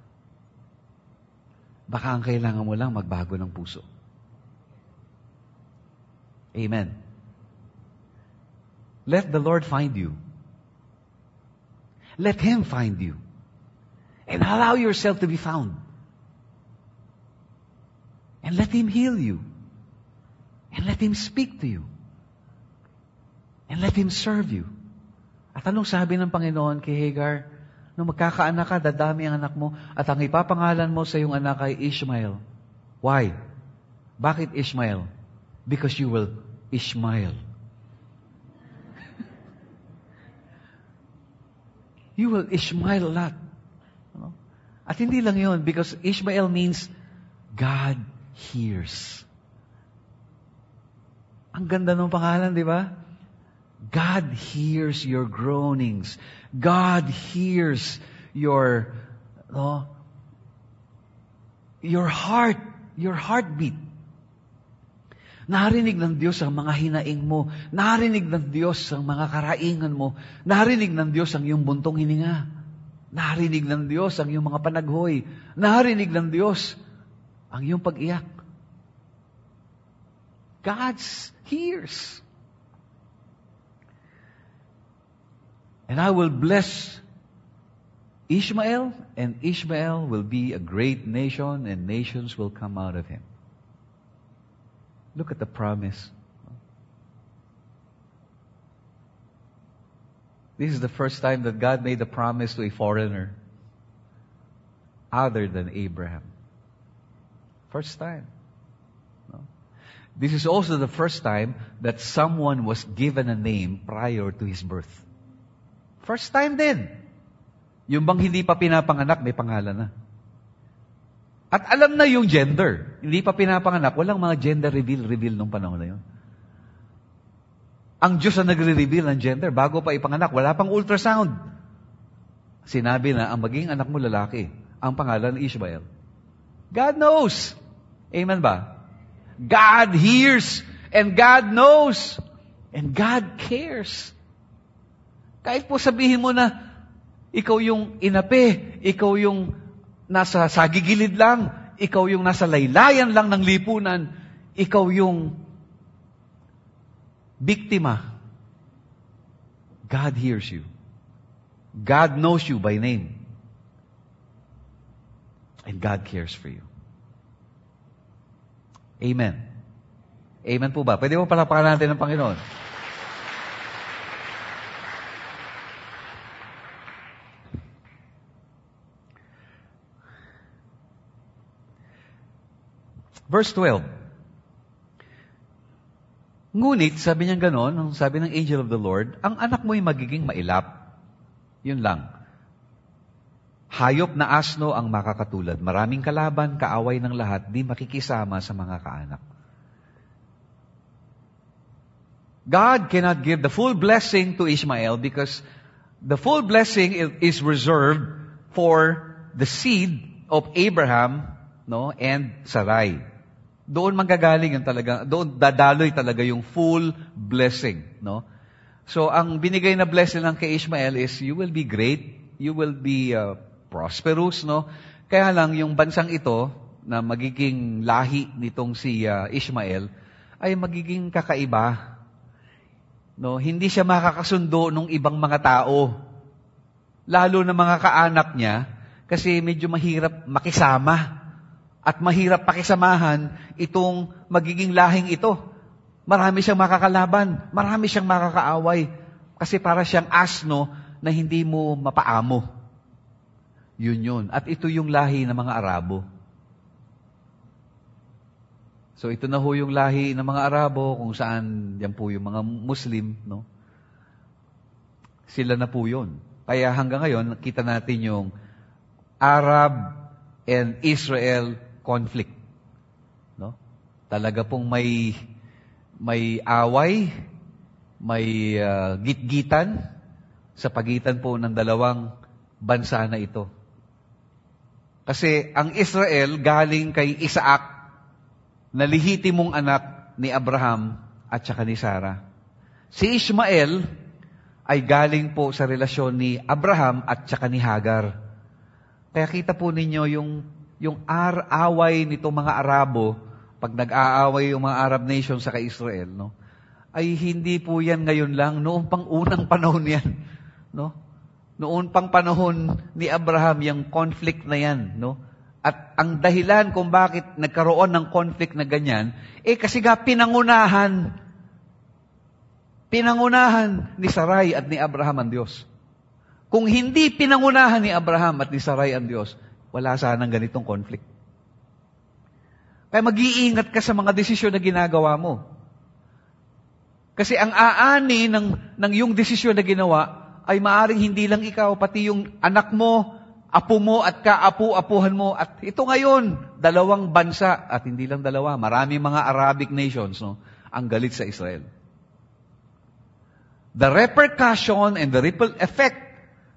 Baka ang kailangan mo lang magbago ng puso. Amen. Let the Lord find you. Let Him find you. And allow yourself to be found. And let Him heal you. And let Him speak to you. And let Him serve you. At anong sabi ng Panginoon kay Hagar? Nung magkakaanak ka, dadami ang anak mo, at ang ipapangalan mo sa iyong anak ay Ishmael. Why? Bakit Ishmael? Because you will Ishmael. You will Ishmael a lot. At hindi lang yun, because Ishmael means God hears. Ang ganda ng pangalan, di ba? God hears your groanings. God hears your, no, your heart, your heartbeat. Narinig ng Diyos ang mga hinaing mo. Narinig ng Diyos ang mga karaingan mo. Narinig ng Diyos ang iyong buntong hininga. Narinig ng Diyos ang iyong mga panaghoy. Narinig ng Diyos ang iyong pag-iyak. God hears. And I will bless Ishmael, and Ishmael will be a great nation, and nations will come out of him. Look at the promise. This is the first time that God made a promise to a foreigner other than Abraham. First time. No? This is also the first time that someone was given a name prior to his birth. First time din. Yung bang hindi pa pinapanganak, may pangalan na. At alam na yung gender. Hindi pa pinapanganak. Walang mga gender reveal-reveal nung panahon na yun. Ang Diyos ang nagre-reveal ng gender bago pa ipanganak. Wala pang ultrasound. Sinabi na, ang maging anak mo lalaki. Ang pangalan Ishmael. God knows. Amen ba? God hears. And God knows. And God cares. Kahit po sabihin mo na, ikaw yung inape, ikaw yung nasa sagigilid lang, ikaw yung nasa laylayan lang ng lipunan, ikaw yung biktima. God hears you. God knows you by name. And God cares for you. Amen. Amen po ba? Pwede mo palapakan natin ng Panginoon. Verse twelve. Ngunit, sabi niya ganon, ang sabi ng angel of the Lord, ang anak mo'y magiging mailap. Yun lang. Hayop na asno ang makakatulad. Maraming kalaban, kaaway ng lahat, di makikisama sa mga kaanak. God cannot give the full blessing to Ishmael because the full blessing is reserved for the seed of Abraham, no, and Sarai. Doon manggagaling yung talaga, doon dadaloy talaga yung full blessing, no? So, ang binigay na blessing lang kay Ishmael is, you will be great, you will be uh, prosperous, no? Kaya lang, yung bansang ito, na magiging lahi nitong si uh, Ishmael, ay magiging kakaiba. No? Hindi siya makakasundo ng ibang mga tao. Lalo na mga kaanak niya, kasi medyo mahirap makisama. At mahirap pakisamahan itong magiging lahing ito. Marami siyang makakalaban. Marami siyang makakaaway. Kasi para siyang asno na hindi mo mapaamo. Yun yun. At ito yung lahi ng mga Arabo. So ito na ho yung lahi ng mga Arabo kung saan yan po yung mga Muslim. No? Sila na po yun. Kaya hanggang ngayon, kita natin yung Arab and Israel conflict. No? Talaga pong may may away, may uh, gitgitan sa pagitan po ng dalawang bansa na ito. Kasi ang Israel galing kay Isaac na lehitimong anak ni Abraham at saka ni Sarah. Si Ishmael ay galing po sa relasyon ni Abraham at saka ni Hagar. Kaya kita po ninyo yung Yung ar-away nitong mga Arabo, pag nag-aaway yung mga Arab nations sa Israel, no, ay hindi po yan ngayon lang, noong pang unang panahon yan. No? Noon pang panahon ni Abraham, yung conflict na yan. No? At ang dahilan kung bakit nagkaroon ng conflict na ganyan, eh kasi nga pinangunahan, pinangunahan ni Sarai at ni Abraham ang Diyos. Kung hindi pinangunahan ni Abraham at ni Sarai ang Diyos, wala sanang ganitong conflict. Kaya mag-iingat ka sa mga desisyon na ginagawa mo. Kasi ang aani ng, ng yung desisyon na ginawa ay maaring hindi lang ikaw, pati yung anak mo, apo mo at kaapu-apuhan mo. At ito ngayon, dalawang bansa, at hindi lang dalawa, maraming mga Arabic nations, no, ang galit sa Israel. The repercussion and the ripple effect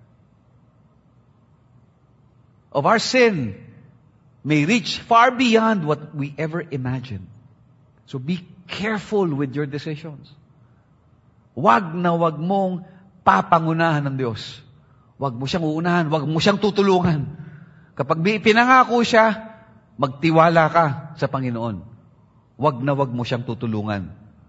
of our sin may reach far beyond what we ever imagined. So be careful with your decisions. Wag na wag mong papangunahan ng Diyos. Wag mo siyang uunahan, wag mo siyang tutulungan. Kapag pinangako siya, magtiwala ka sa Panginoon. Wag na wag mo siyang tutulungan.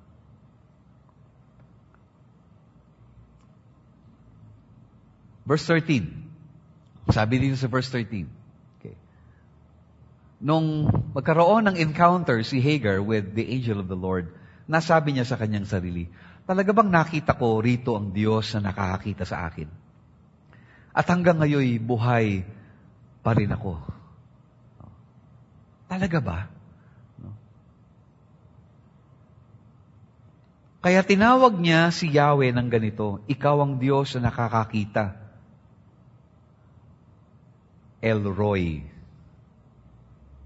Verse thirteen. Sabi dito sa verse thirteen. Okay. Nung magkaroon ng encounter si Hagar with the angel of the Lord, nasabi niya sa kanyang sarili, talaga bang nakita ko rito ang Diyos na nakakakita sa akin? At hanggang ngayon, buhay pa rin ako. Talaga ba? Kaya tinawag niya si Yahweh ng ganito, ikaw ang Diyos na nakakakita. El Roy.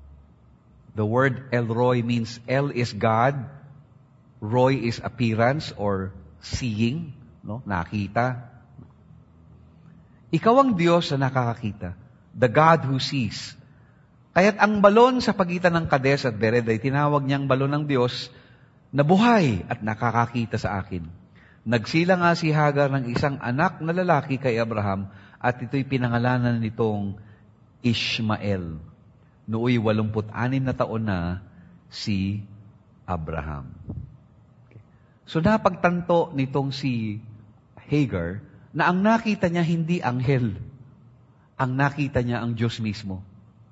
The word El Roy means El is God, Roy is appearance or seeing, no? Nakita. Ikaw ang Diyos na nakakakita. The God who sees. Kaya't ang balon sa pagitan ng Kades at Bered ay tinawag niyang balon ng Diyos na buhay at nakakakita sa akin. Nagsila nga si Hagar ng isang anak na lalaki kay Abraham at ito'y pinangalanan nitong Ishmael. Nooy walumpu't anim na taon na si Abraham. Okay. So napagtanto nitong si Hagar na ang nakita niya hindi anghel. Ang nakita niya ang Diyos mismo.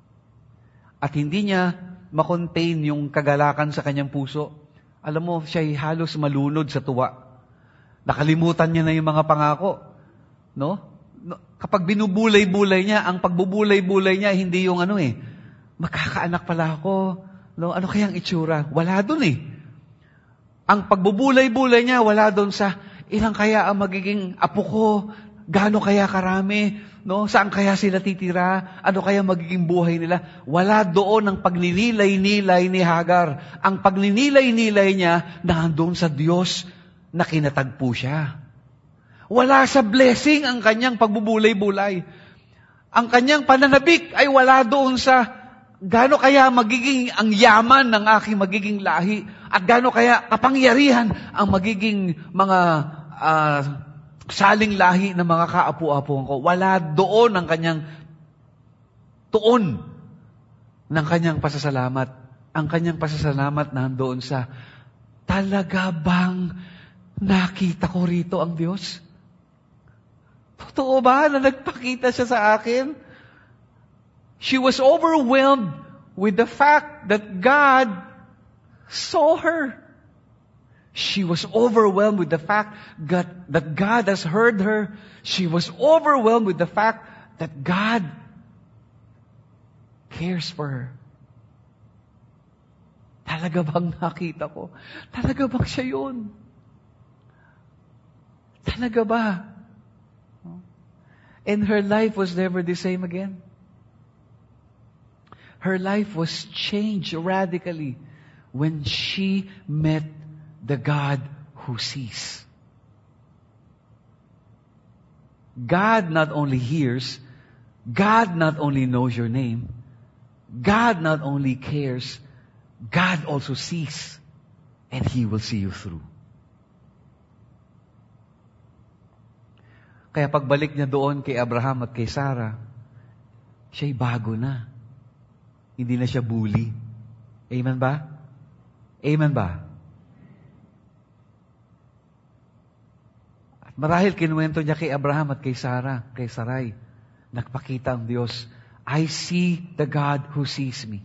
At hindi niya makontain yung kagalakan sa kanyang puso. Alam mo, siya'y halos malunod sa tuwa. Nakalimutan niya na yung mga pangako. No? Kapag binubulay-bulay niya, ang pagbubulay-bulay niya, hindi yung ano eh, magkakaanak pala ako. No? Ano kayang itsura? Wala dun eh. Ang pagbubulay-bulay niya, wala dun sa, ilang kaya ang magiging apo ko? Gaano kaya karami? No? Saan kaya sila titira? Ano kaya magiging buhay nila? Wala doon ang pagninilay-nilay ni Hagar. Ang pagninilay-nilay niya, nandun sa Diyos na kinatagpo siya. Wala sa blessing ang kanyang pagbubulay-bulay. Ang kanyang pananabik ay wala doon sa gaano kaya magiging ang yaman ng aking magiging lahi at gaano kaya kapangyarihan ang magiging mga uh, saling lahi ng mga kaapu-apuan ko. Wala doon ang kanyang tuon ng kanyang pasasalamat. Ang kanyang pasasalamat nandoon sa talaga bang nakita ko rito ang Diyos? Totoo ba na nagpakita siya sa akin? She was overwhelmed with the fact that God saw her. She was overwhelmed with the fact that, that God has heard her. She was overwhelmed with the fact that God cares for her. Talaga bang nakita ko? Talaga bang siya yun? Talaga ba? And her life was never the same again. Her life was changed radically when she met the God who sees. God not only hears, God not only knows your name, God not only cares, God also sees, and He will see you through. Kaya pagbalik niya doon kay Abraham at kay Sarah, siya'y bago na. Hindi na siya bully. Amen ba? Amen ba? At marahil kinuwento niya kay Abraham at kay Sarah, kay Sarai, nagpakita ang Diyos, I see the God who sees me.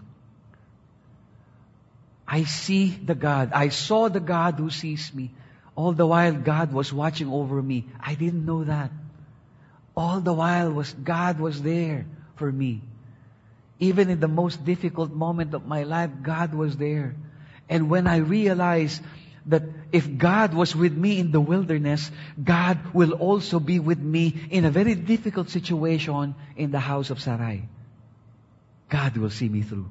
I see the God. I saw the God who sees me. All the while, God was watching over me. I didn't know that. All the while, was God was there for me. Even in the most difficult moment of my life, God was there. And when I realized that if God was with me in the wilderness, God will also be with me in a very difficult situation in the house of Sarai. God will see me through.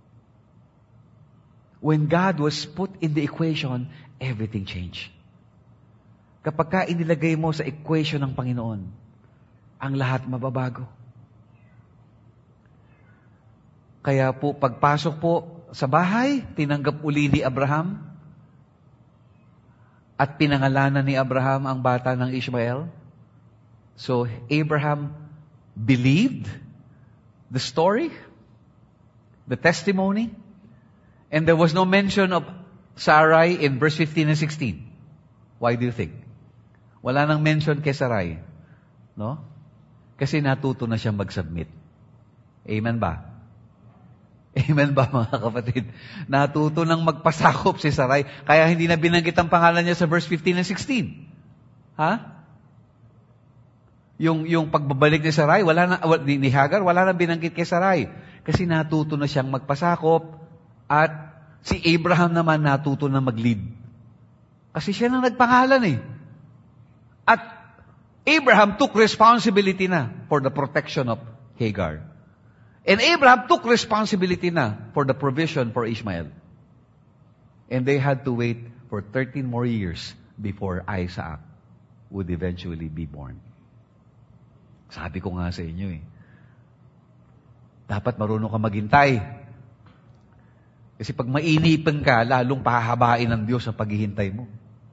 When God was put in the equation, everything changed. Kapag ka inilagay mo sa equation ng Panginoon, ang lahat mababago. Kaya po, pagpasok po sa bahay, tinanggap uli ni Abraham at pinangalanan ni Abraham ang bata ng Ishmael. So, Abraham believed the story, the testimony, and there was no mention of Sarai in verse fifteen and sixteen. Why do you think? Wala nang mention kay Sarai. No? Kasi natuto na siyang mag-submit. Amen ba? Amen ba, mga kapatid? Natuto nang magpasakop si Sarai, kaya hindi na binanggit ang pangalan niya sa verse fifteen and sixteen. Ha? Yung, yung pagbabalik ni Sarai, wala na, ni, ni Hagar, wala na binanggit kay Sarai. Kasi natuto na siyang magpasakop, at si Abraham naman natuto na mag-lead. Kasi siya nang nagpangalan eh. At Abraham took responsibility na for the protection of Hagar. And Abraham took responsibility na for the provision for Ishmael. And they had to wait for thirteen more years before Isaac would eventually be born. Sabi ko nga sa inyo eh, dapat marunong ka maghintay. Kasi pag mainipan ka, lalong pahahabain ng Diyos ang paghihintay mo.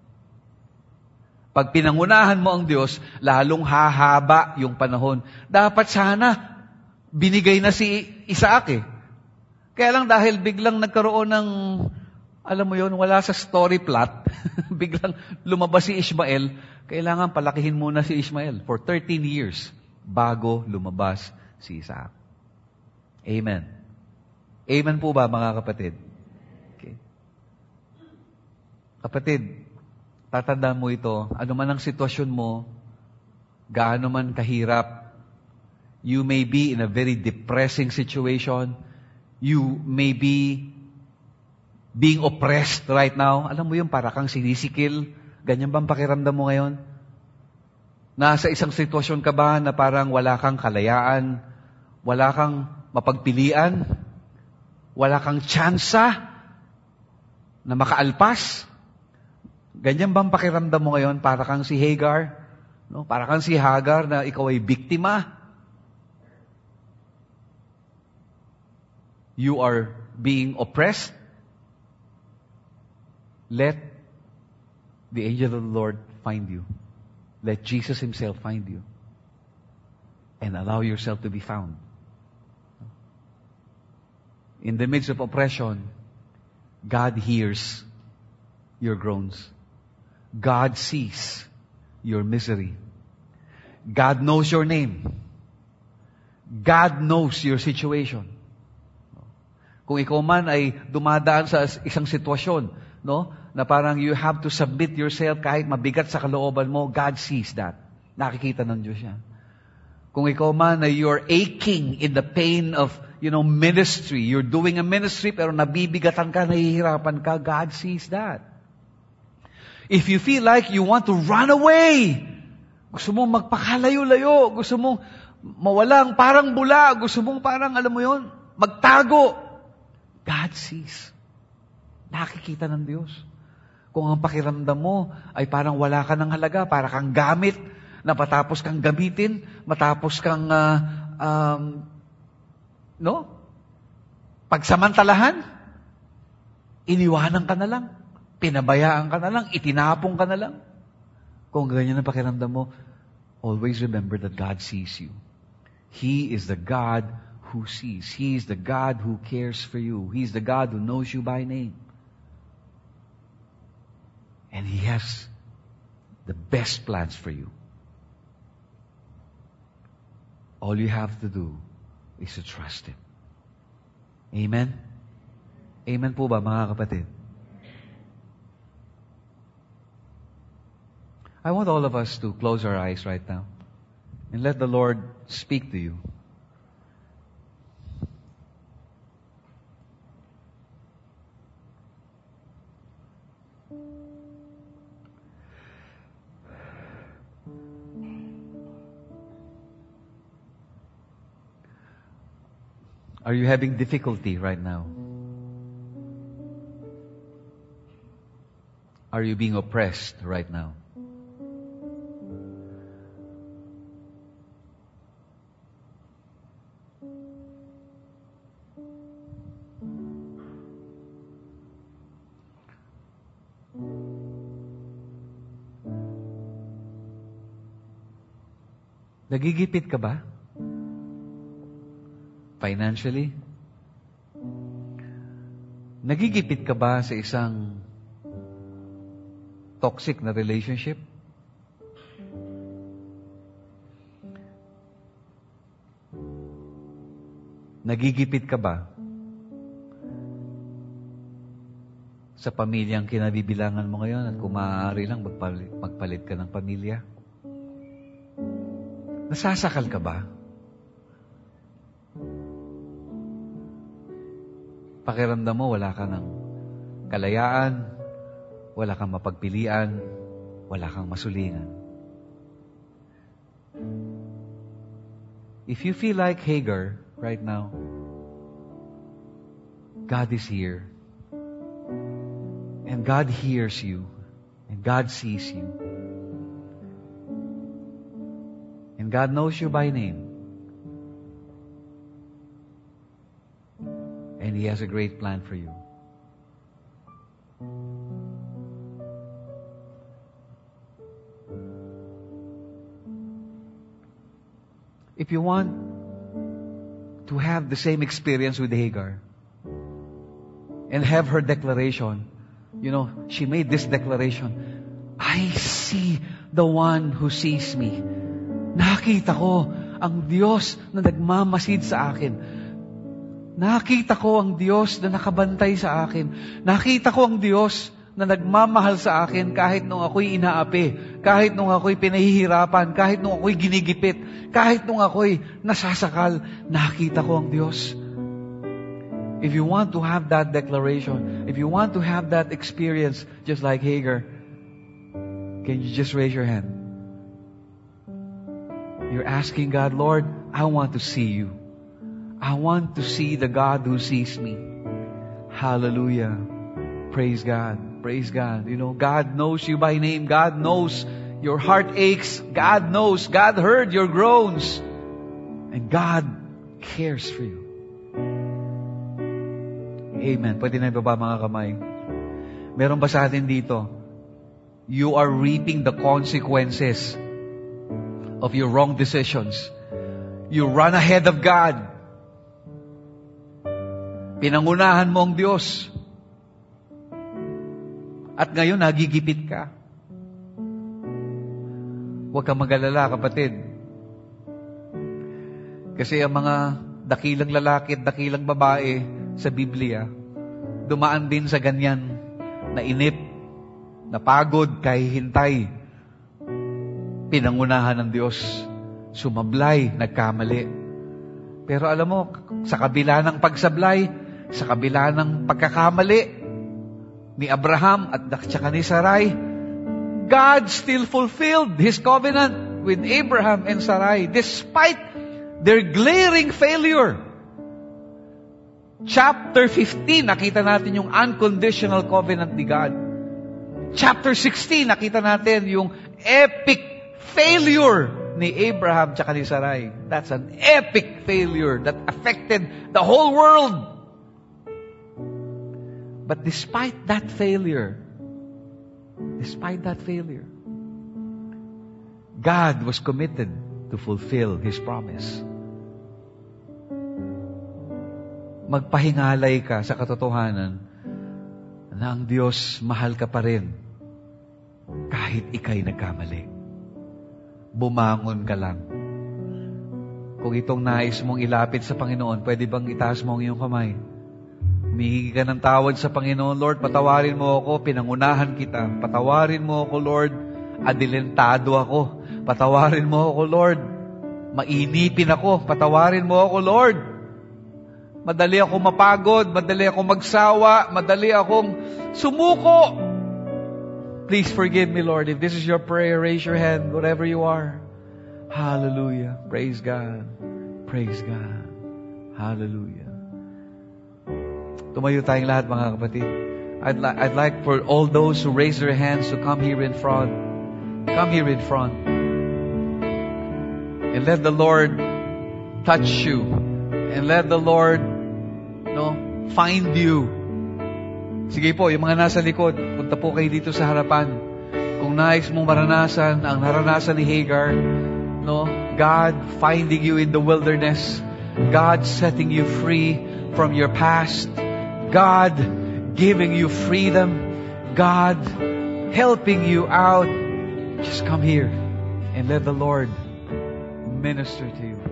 Pag pinangunahan mo ang Diyos, lalong hahaba yung panahon. Dapat sana, binigay na si Isaac eh. Kaya lang dahil biglang nagkaroon ng, alam mo yun, wala sa story plot, biglang lumabas si Ishmael, kailangan palakihin muna si Ishmael for thirteen years bago lumabas si Isaac. Amen. Amen po ba, mga kapatid? Okay. Kapatid, tatandaan mo ito, ano man ang sitwasyon mo, gaano man kahirap, you may be in a very depressing situation, you may be being oppressed right now. Alam mo yung para kang sinisikil, ganyan bang pakiramdam mo ngayon? Nasa isang sitwasyon ka ba na parang wala kang kalayaan, wala kang mapagpilian, wala kang tsansa na makaalpas? Ganyan bang pakiramdam mo ngayon? Para kang si Hagar? No? Para kang si Hagar na ikaw ay biktima? You are being oppressed? Let the angel of the Lord find you. Let Jesus Himself find you. And allow yourself to be found. In the midst of oppression, God hears your groans. God sees your misery. God knows your name. God knows your situation. Kung ikaw man ay dumadaan sa isang sitwasyon, no, na parang you have to submit yourself kahit mabigat sa kalooban mo, God sees that. Nakikita ng Diyos yan. Kung ikaw man ay you're aching in the pain of, you know, ministry, you're doing a ministry pero nabibigatan ka, nahihirapan ka, God sees that. If you feel like you want to run away, gusto mong magpakalayo-layo, gusto mong mawalang parang bula, gusto mong parang, alam mo yun, magtago, God sees. Nakikita ng Diyos. Kung ang pakiramdam mo ay parang wala ka ng halaga, para kang gamit, na matapos kang gamitin, matapos kang, uh, um, no? Pagsamantalahan, iniwanan ka na lang. Pinabayaan ka na lang, itinapong ka na lang. Kung ganyan ang pakiramdam mo, always remember that God sees you. He is the God who sees. He is the God who cares for you. He is the God who knows you by name. And He has the best plans for you. All you have to do is to trust Him. Amen? Amen po ba, mga kapatid? I want all of us to close our eyes right now and let the Lord speak to you. Are you having difficulty right now? Are you being oppressed right now? Nagigipit ka ba? Financially? Nagigipit ka ba sa isang toxic na relationship? Nagigipit ka ba sa pamilyang kinabibilangan mo ngayon at kung maaari lang magpalit, magpalit ka ng pamilya? Nasasakal ka ba? Pakiramdam mo wala ka ng kalayaan, wala kang mapagpilian, wala kang masulingan. If you feel like Hagar, right now. God is here. And God hears you. And God sees you. And God knows you by name. And He has a great plan for you. If you want to have the same experience with Hagar and have her declaration, you know, she made this declaration, I see the one who sees me. Nakita ko ang Diyos na nagmamasid sa akin. Nakita ko ang Diyos na nakabantay sa akin. Nakita ko ang Diyos na nagmamahal sa akin kahit nung ako'y inaapi, kahit nung ako'y pinahihirapan, kahit nung ako'y ginigipit, kahit nung ako'y nasasakal, nakita ko ang Diyos. If you want to have that declaration, if you want to have that experience, just like Hagar, can you just raise your hand? You're asking God, Lord, I want to see you. I want to see the God who sees me. Hallelujah. Praise God. Praise God. You know, God knows you by name. God knows your heart aches. God knows. God heard your groans. And God cares for you. Amen. Pwede na ibaba mga kamay. Meron ba sa atin dito? You are reaping the consequences of your wrong decisions. You run ahead of God. Pinangunahan mo ang Diyos. At ngayon, nagigipit ka. Huwag kang mag-alala, kapatid. Kasi ang mga dakilang lalaki at dakilang babae sa Biblia, dumaan din sa ganyan, na inip, napagod, kahihintay. Pinangunahan ng Diyos. Sumablay, nagkamali. Pero alam mo, sa kabila ng pagsablay, sa kabila ng pagkakamali ni Abraham at saka ni Sarai, God still fulfilled His covenant with Abraham and Sarai despite their glaring failure. Chapter fifteen, nakita natin yung unconditional covenant ni God. Chapter sixteen, nakita natin yung epic failure ni Abraham at ni Sarai. That's an epic failure that affected the whole world. But despite that failure, despite that failure, God was committed to fulfill His promise. Magpahingalay ka sa katotohanan na ang Diyos mahal ka pa rin kahit ika'y nagkamali. Bumangon ka lang. Kung itong nais mong ilapit sa Panginoon, pwede bang itaas mo ang iyong kamay? Humihingi ka ng tawad sa Panginoon, Lord, patawarin mo ako, pinangunahan kita. Patawarin mo ako, Lord, adilentado ako. Patawarin mo ako, Lord, mainipin ako. Patawarin mo ako, Lord. Madali akong mapagod, madali akong magsawa, madali akong sumuko. Please forgive me, Lord. If this is your prayer, raise your hand, whatever you are. Hallelujah. Praise God. Praise God. Hallelujah. Tumayo tayong lahat, mga kapatid. I'd, li- I'd like for all those who raise their hands to come here in front. Come here in front. And let the Lord touch you. And let the Lord, no, find you. Sige po, yung mga nasa likod, punta po kayo dito sa harapan. Kung nais mong maranasan ang naranasan ni Hagar, no, God finding you in the wilderness, God setting you free from your past, God giving you freedom, God helping you out, just come here and let the Lord minister to you.